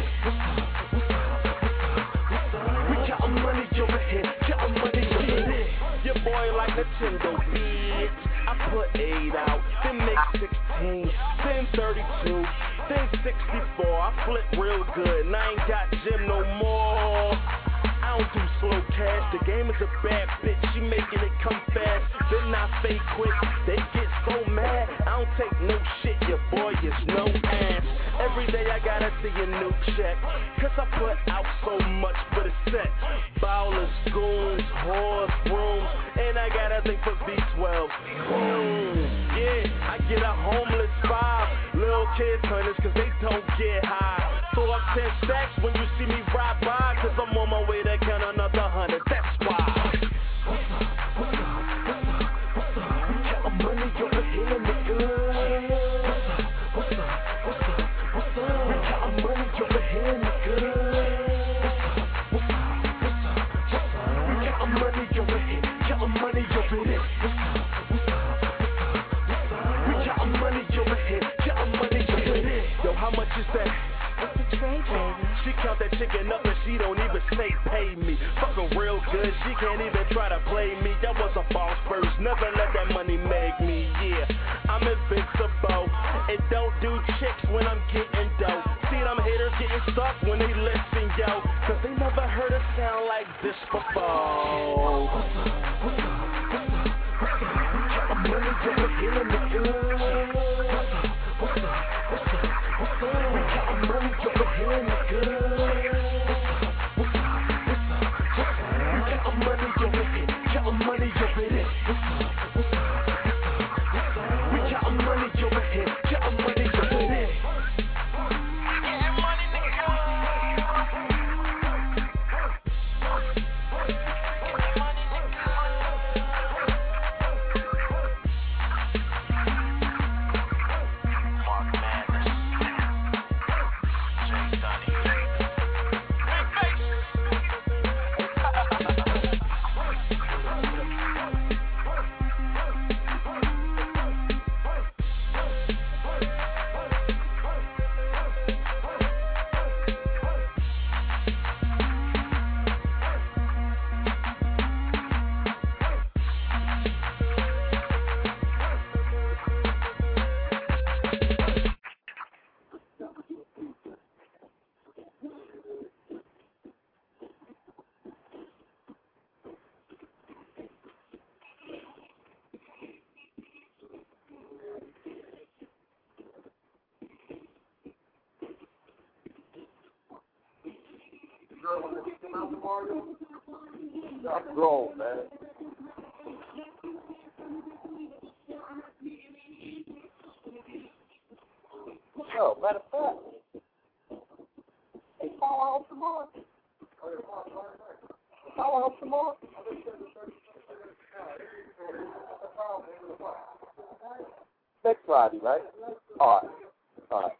I'm money over here. I'm money over there. Your boy like Nintendo, bitch. I put 8 out, then make 16, then 32, then 64. I flip real good, and I ain't got gym no more. I don't do slow cash, the game is a bad bitch. She making it come fast, then I fade quick. They get so mad, I don't take no shit. Your boy is no ass. Every day I gotta see a new check, cause I put out so much for the set. Bowlers, goons, whores, brooms, and I gotta think for V12. Boom, yeah, I get a homeless vibe. Little kids hunters cause they don't get high. Throw up 10 stacks when you see me ride by, cause I'm on my way to count another 100, that's why. I'm money over here, nigga. I'm money over here, nigga. I'm money over here. I'm money over there. I'm money over here. I'm money over there. Yo, how much is that? What's the trade, baby? She count that chicken up and she don't even say pay me. Fucking real good, she can't even try to play me. That was a boss first, never let that money make me, yeah. I'm invincible, and don't do chicks when I'm getting dough. See them haters getting stuck when they listen, yo, cause they never heard a sound like this before. I'm money over here, nigga. I'm money over here, nigga. I'm money over here. I'm money over there. We got money over here. I'm money over there. I'm grown, man. Yo, matter of fact, hey, follow out tomorrow. Follow out tomorrow. Next Friday, right? All right. All right.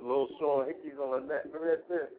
little Sean Hickeys on the net. Remember that thing?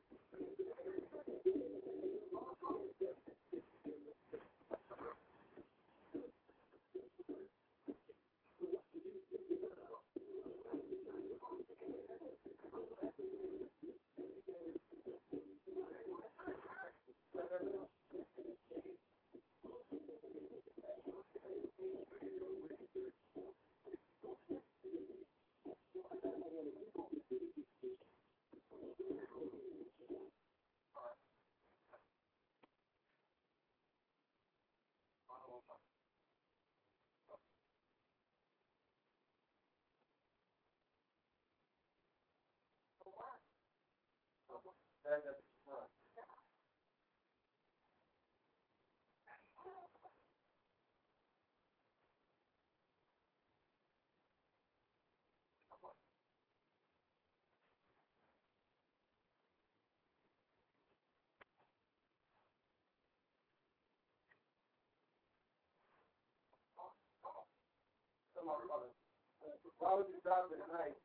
Why would you drop it at night?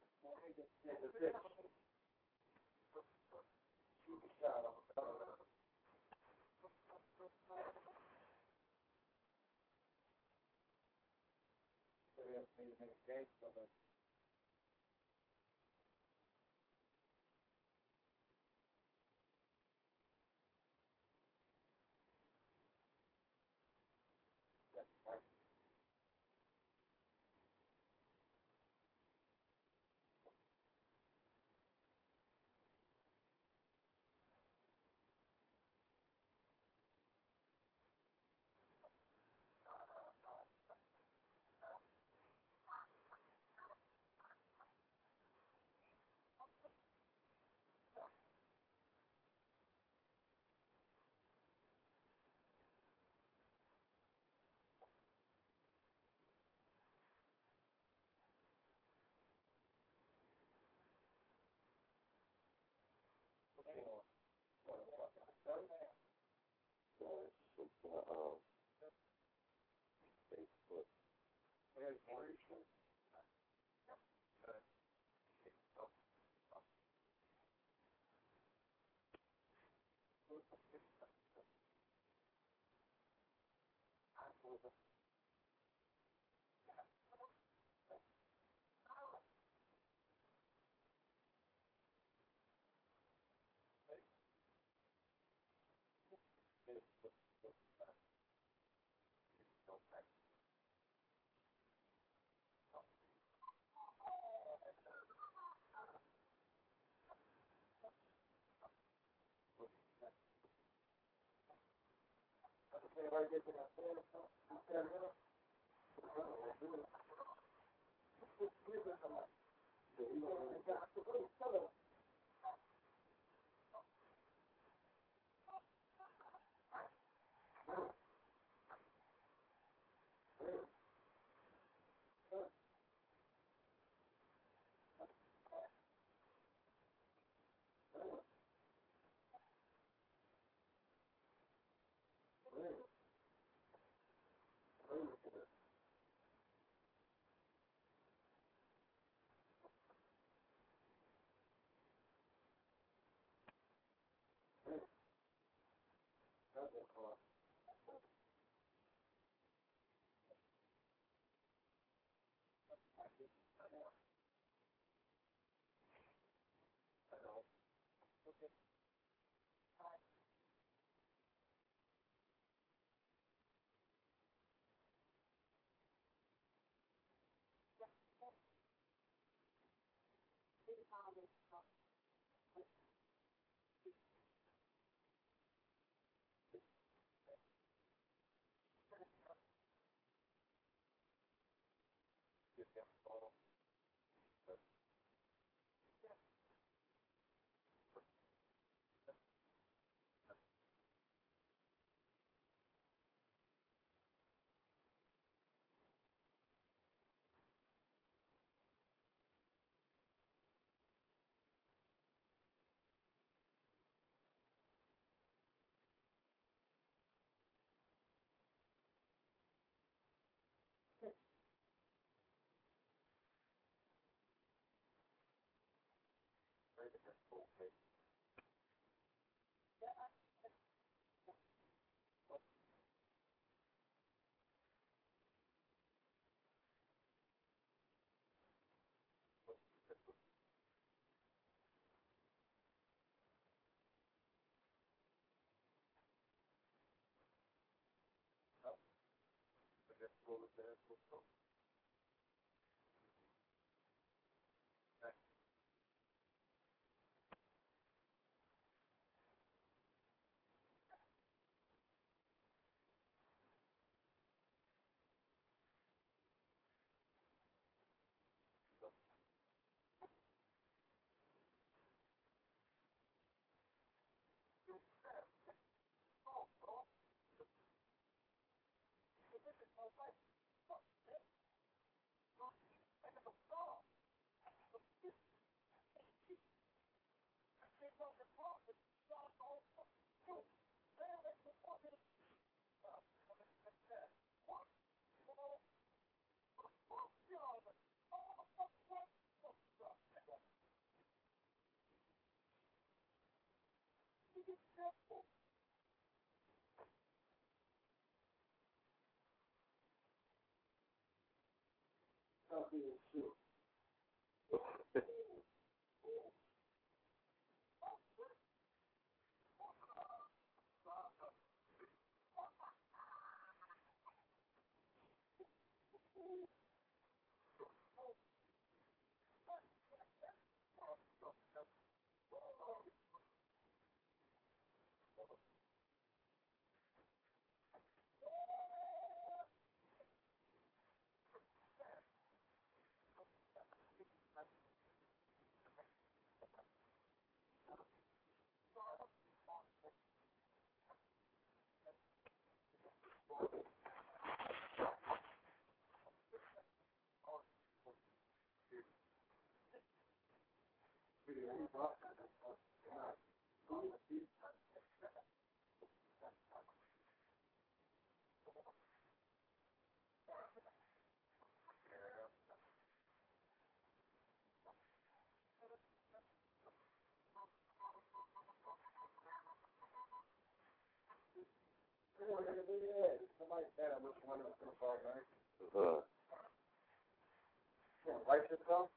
Wipe yourself?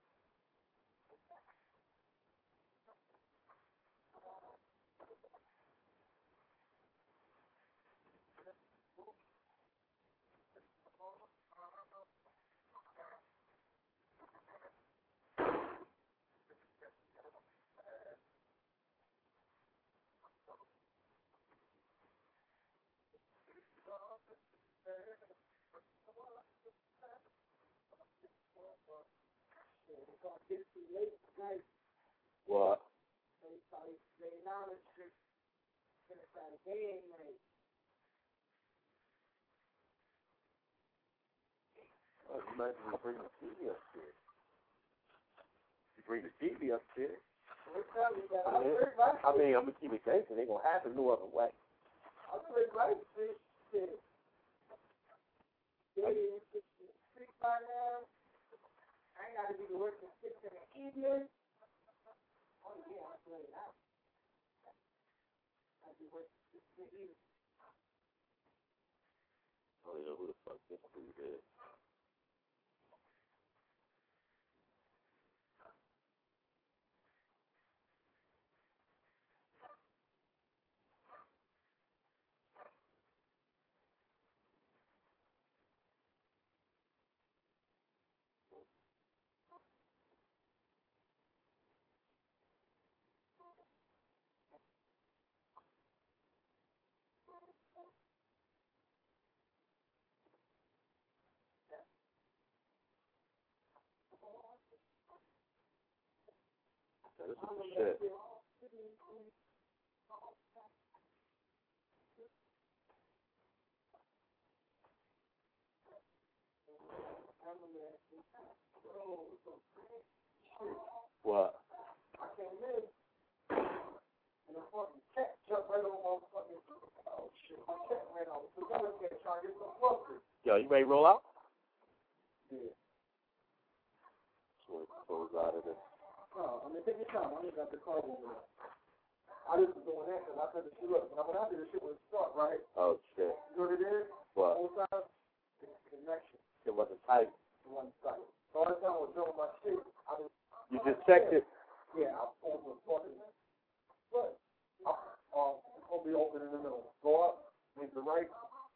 What? Oh, you might as well bring the TV upstairs. You bring the TV upstairs. I mean, I'm going to keep it gangster. They're going to happen no other way. I'm going to write this shit. Yeah, street by now. I ain't got to be to work at 6 in the evening. Oh, yeah, I'm playing out. I be working 6 in the evening. I don't know who the fuck this dude is. This is some shit. What? I came in, and the fucking cat jumped right on my fucking, oh shit, my cat ran off. So I was there trying to get some fluffy. Yo, you ready to roll out? Yeah. So it goes out of this. Oh, I'm mean, take your time. I ain't got the card over there. I just was doing that because I said the shit up. When I went out there, the shit was stuck, right? Oh, shit. You know what it is? What? Both sides, the connection. It wasn't tight. It wasn't tight. So all the time I was doing my shit, I was... You just checked it? Yeah, I was fucking... But I'm going to be open in the middle. Go up, make the right.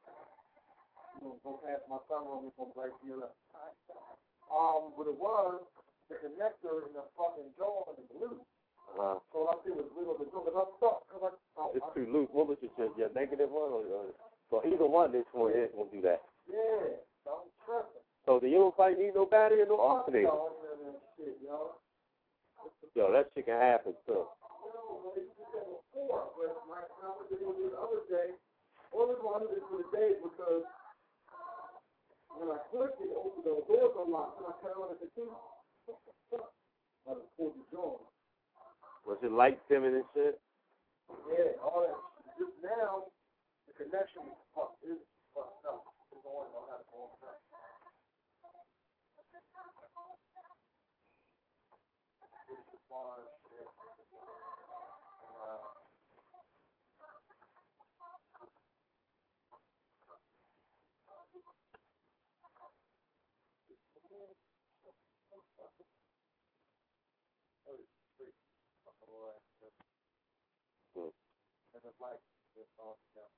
Go past my sunroom and go right to your left. What it was, the connector in the fucking jaw is loose. So I see was little bit because I'm stuck. It's too loose. What was your negative one? So either one, this one is going to do that. Yeah, I'm tripping. So the you don't need no battery or no alternator. Shit, yo. Yo, that shit can happen too. The other day, only one of it for the day because when I clicked it, the doors unlocked, and I turned on the key. I was pulled the door. Was it light dimming and shit? Yeah, all that. Just now, the connection is fucked. It's fucked up. It's going on how to go on. And it's like this all together.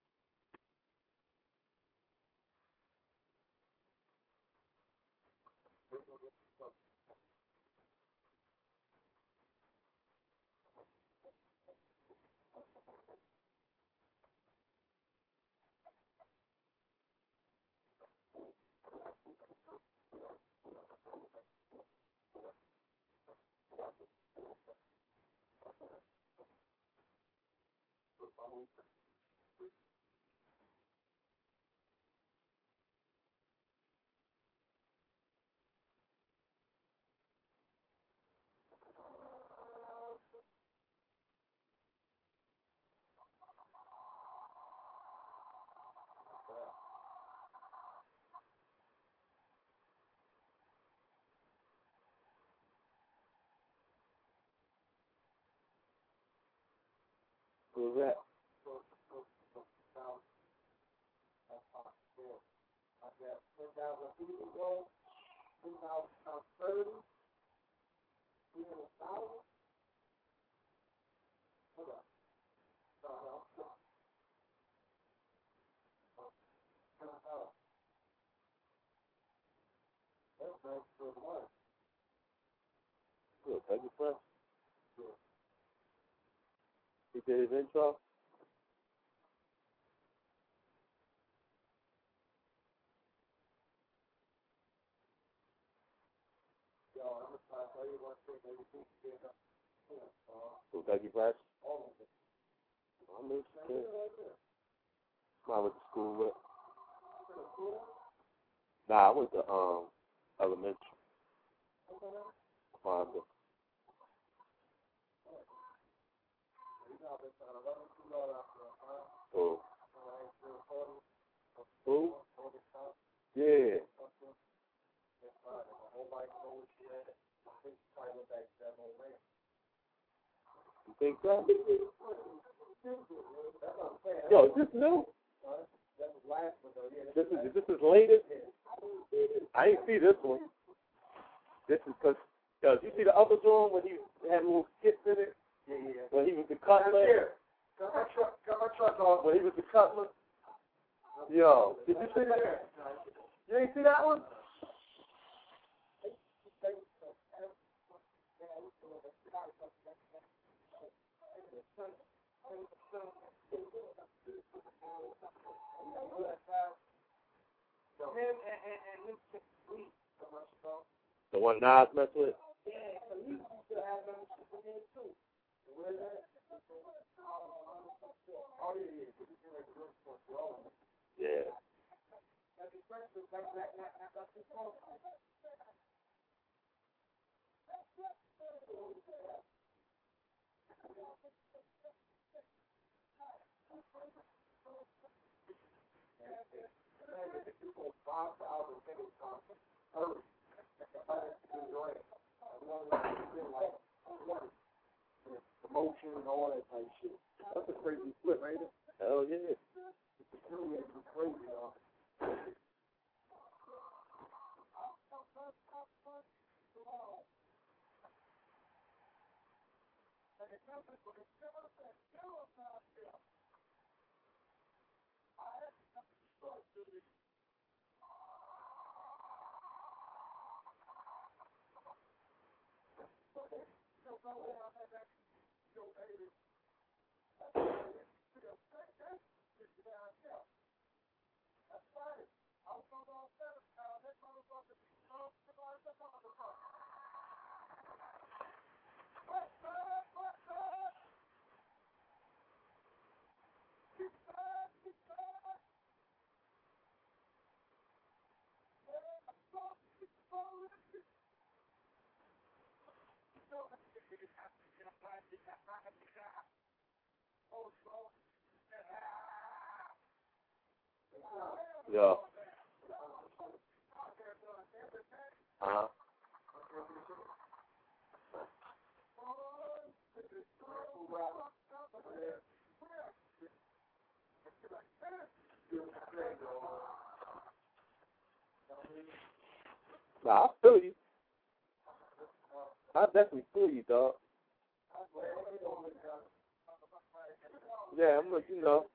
Who's that? I got 10,000 people ago, 10,030, 300,000. Hold on. That's nice for the money. Good, thank you, friend. He did his intro? So thank you, Bryce. I miss you. I went to school with. Nah, I went to elementary. Fonda. Oh. Who? Yeah. You think so? Yo, is this new? This is latest? I ain't see this one. This is because, yo, you see the other drawing when he had little skits in it? Yeah. When he was the cutler? Got my truck off. When he was the cutler? Yo, did you see that? You ain't see that one? The one Nas messed with? Yeah. Yeah. Uh-huh. Nah, I feel you. I definitely feel you, dog. Yeah, I'm like, you know.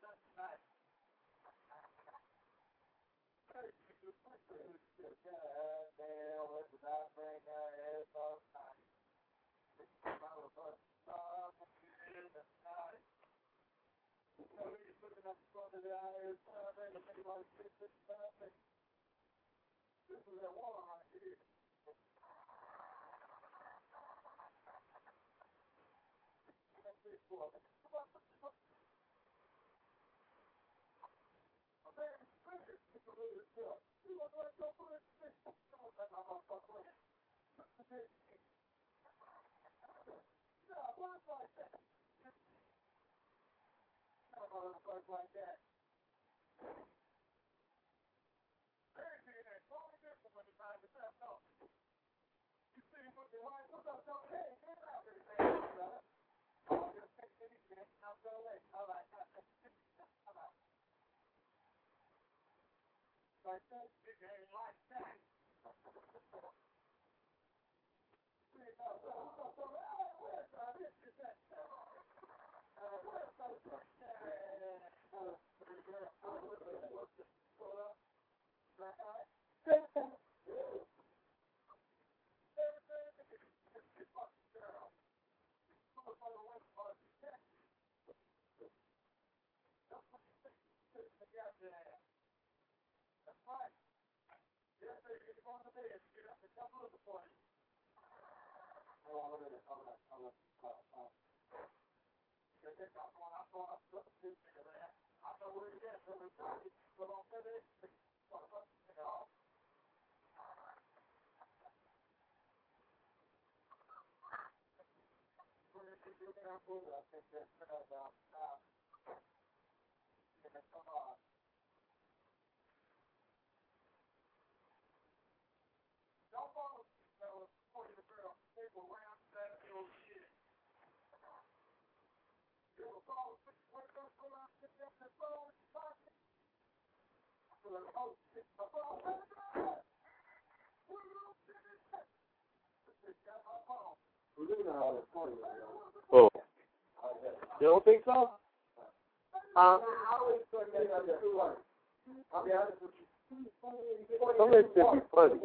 Oh. You don't think so? Some of this shit be funny.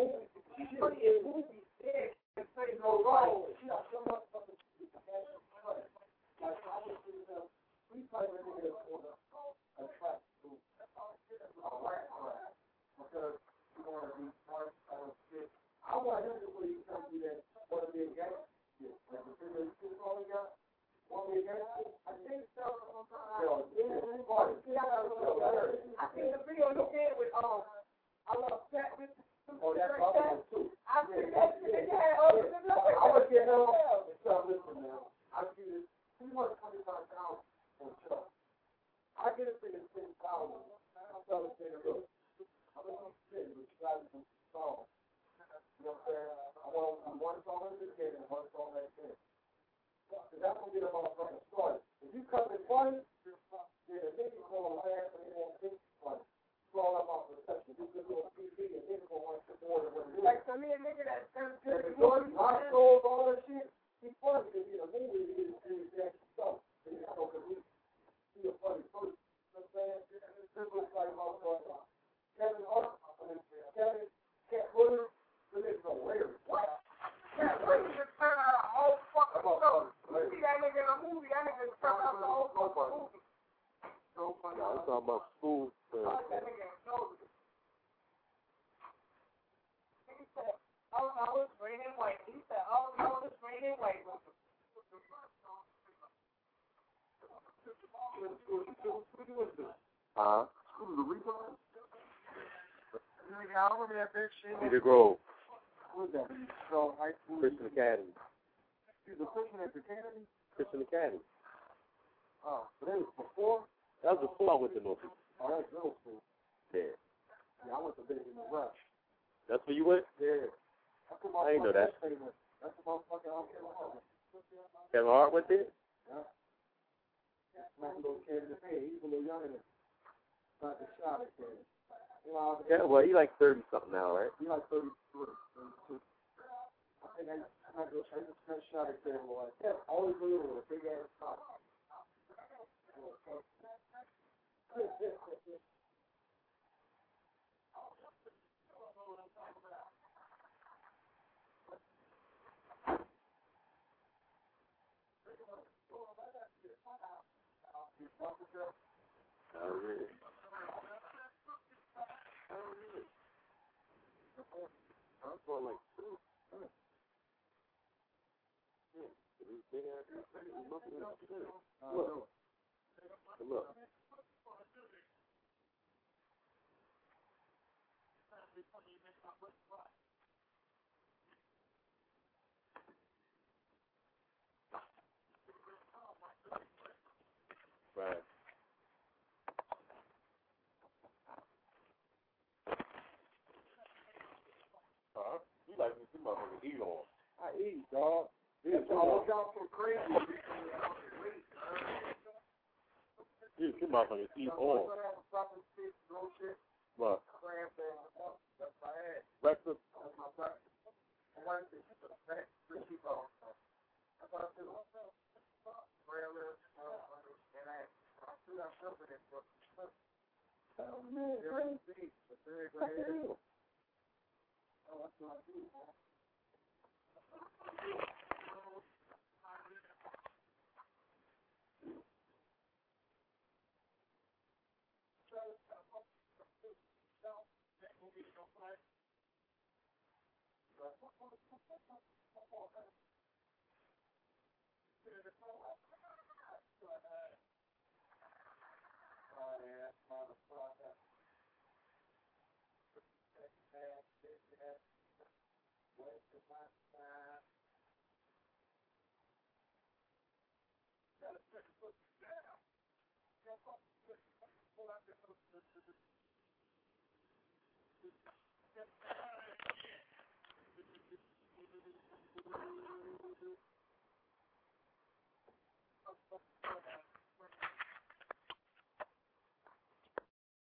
Lois, bring him white. He said, oh, Lois, bring him white with him. School of the Reaper? I remember that big shit. Cedar Grove. What was that? So, high school. Christian Academy. He was a Christian at the Academy? Christian Academy. Oh, but that was before? That was before I went to Norfolk. Oh, that's middle school. Yeah. Yeah, I went to Big in the Rush. That's where you went? Yeah. I didn't know that. That's the motherfucker out Kevin Hart. Kevin Hart went there? Yeah. Smacked a little kid in the face. He was a little younger than not the shot at kid. You know, Yeah, well, he like 30-something now, right? he like 33, 32. I think I just shot at kid boy. Yeah, always little with a big ass top. I'm going like two. Look. Look. Right. You like me too much to eat on. I eat, dog. This all got so crazy. You motherfuckers eat on. What? That's my head. Breakfast? That's my breakfast. I wanted to eat the fat crispy bone. That's what I do. Prayer lips, and I threw that stuff in it. Oh, man, great. Oh, that's what I do.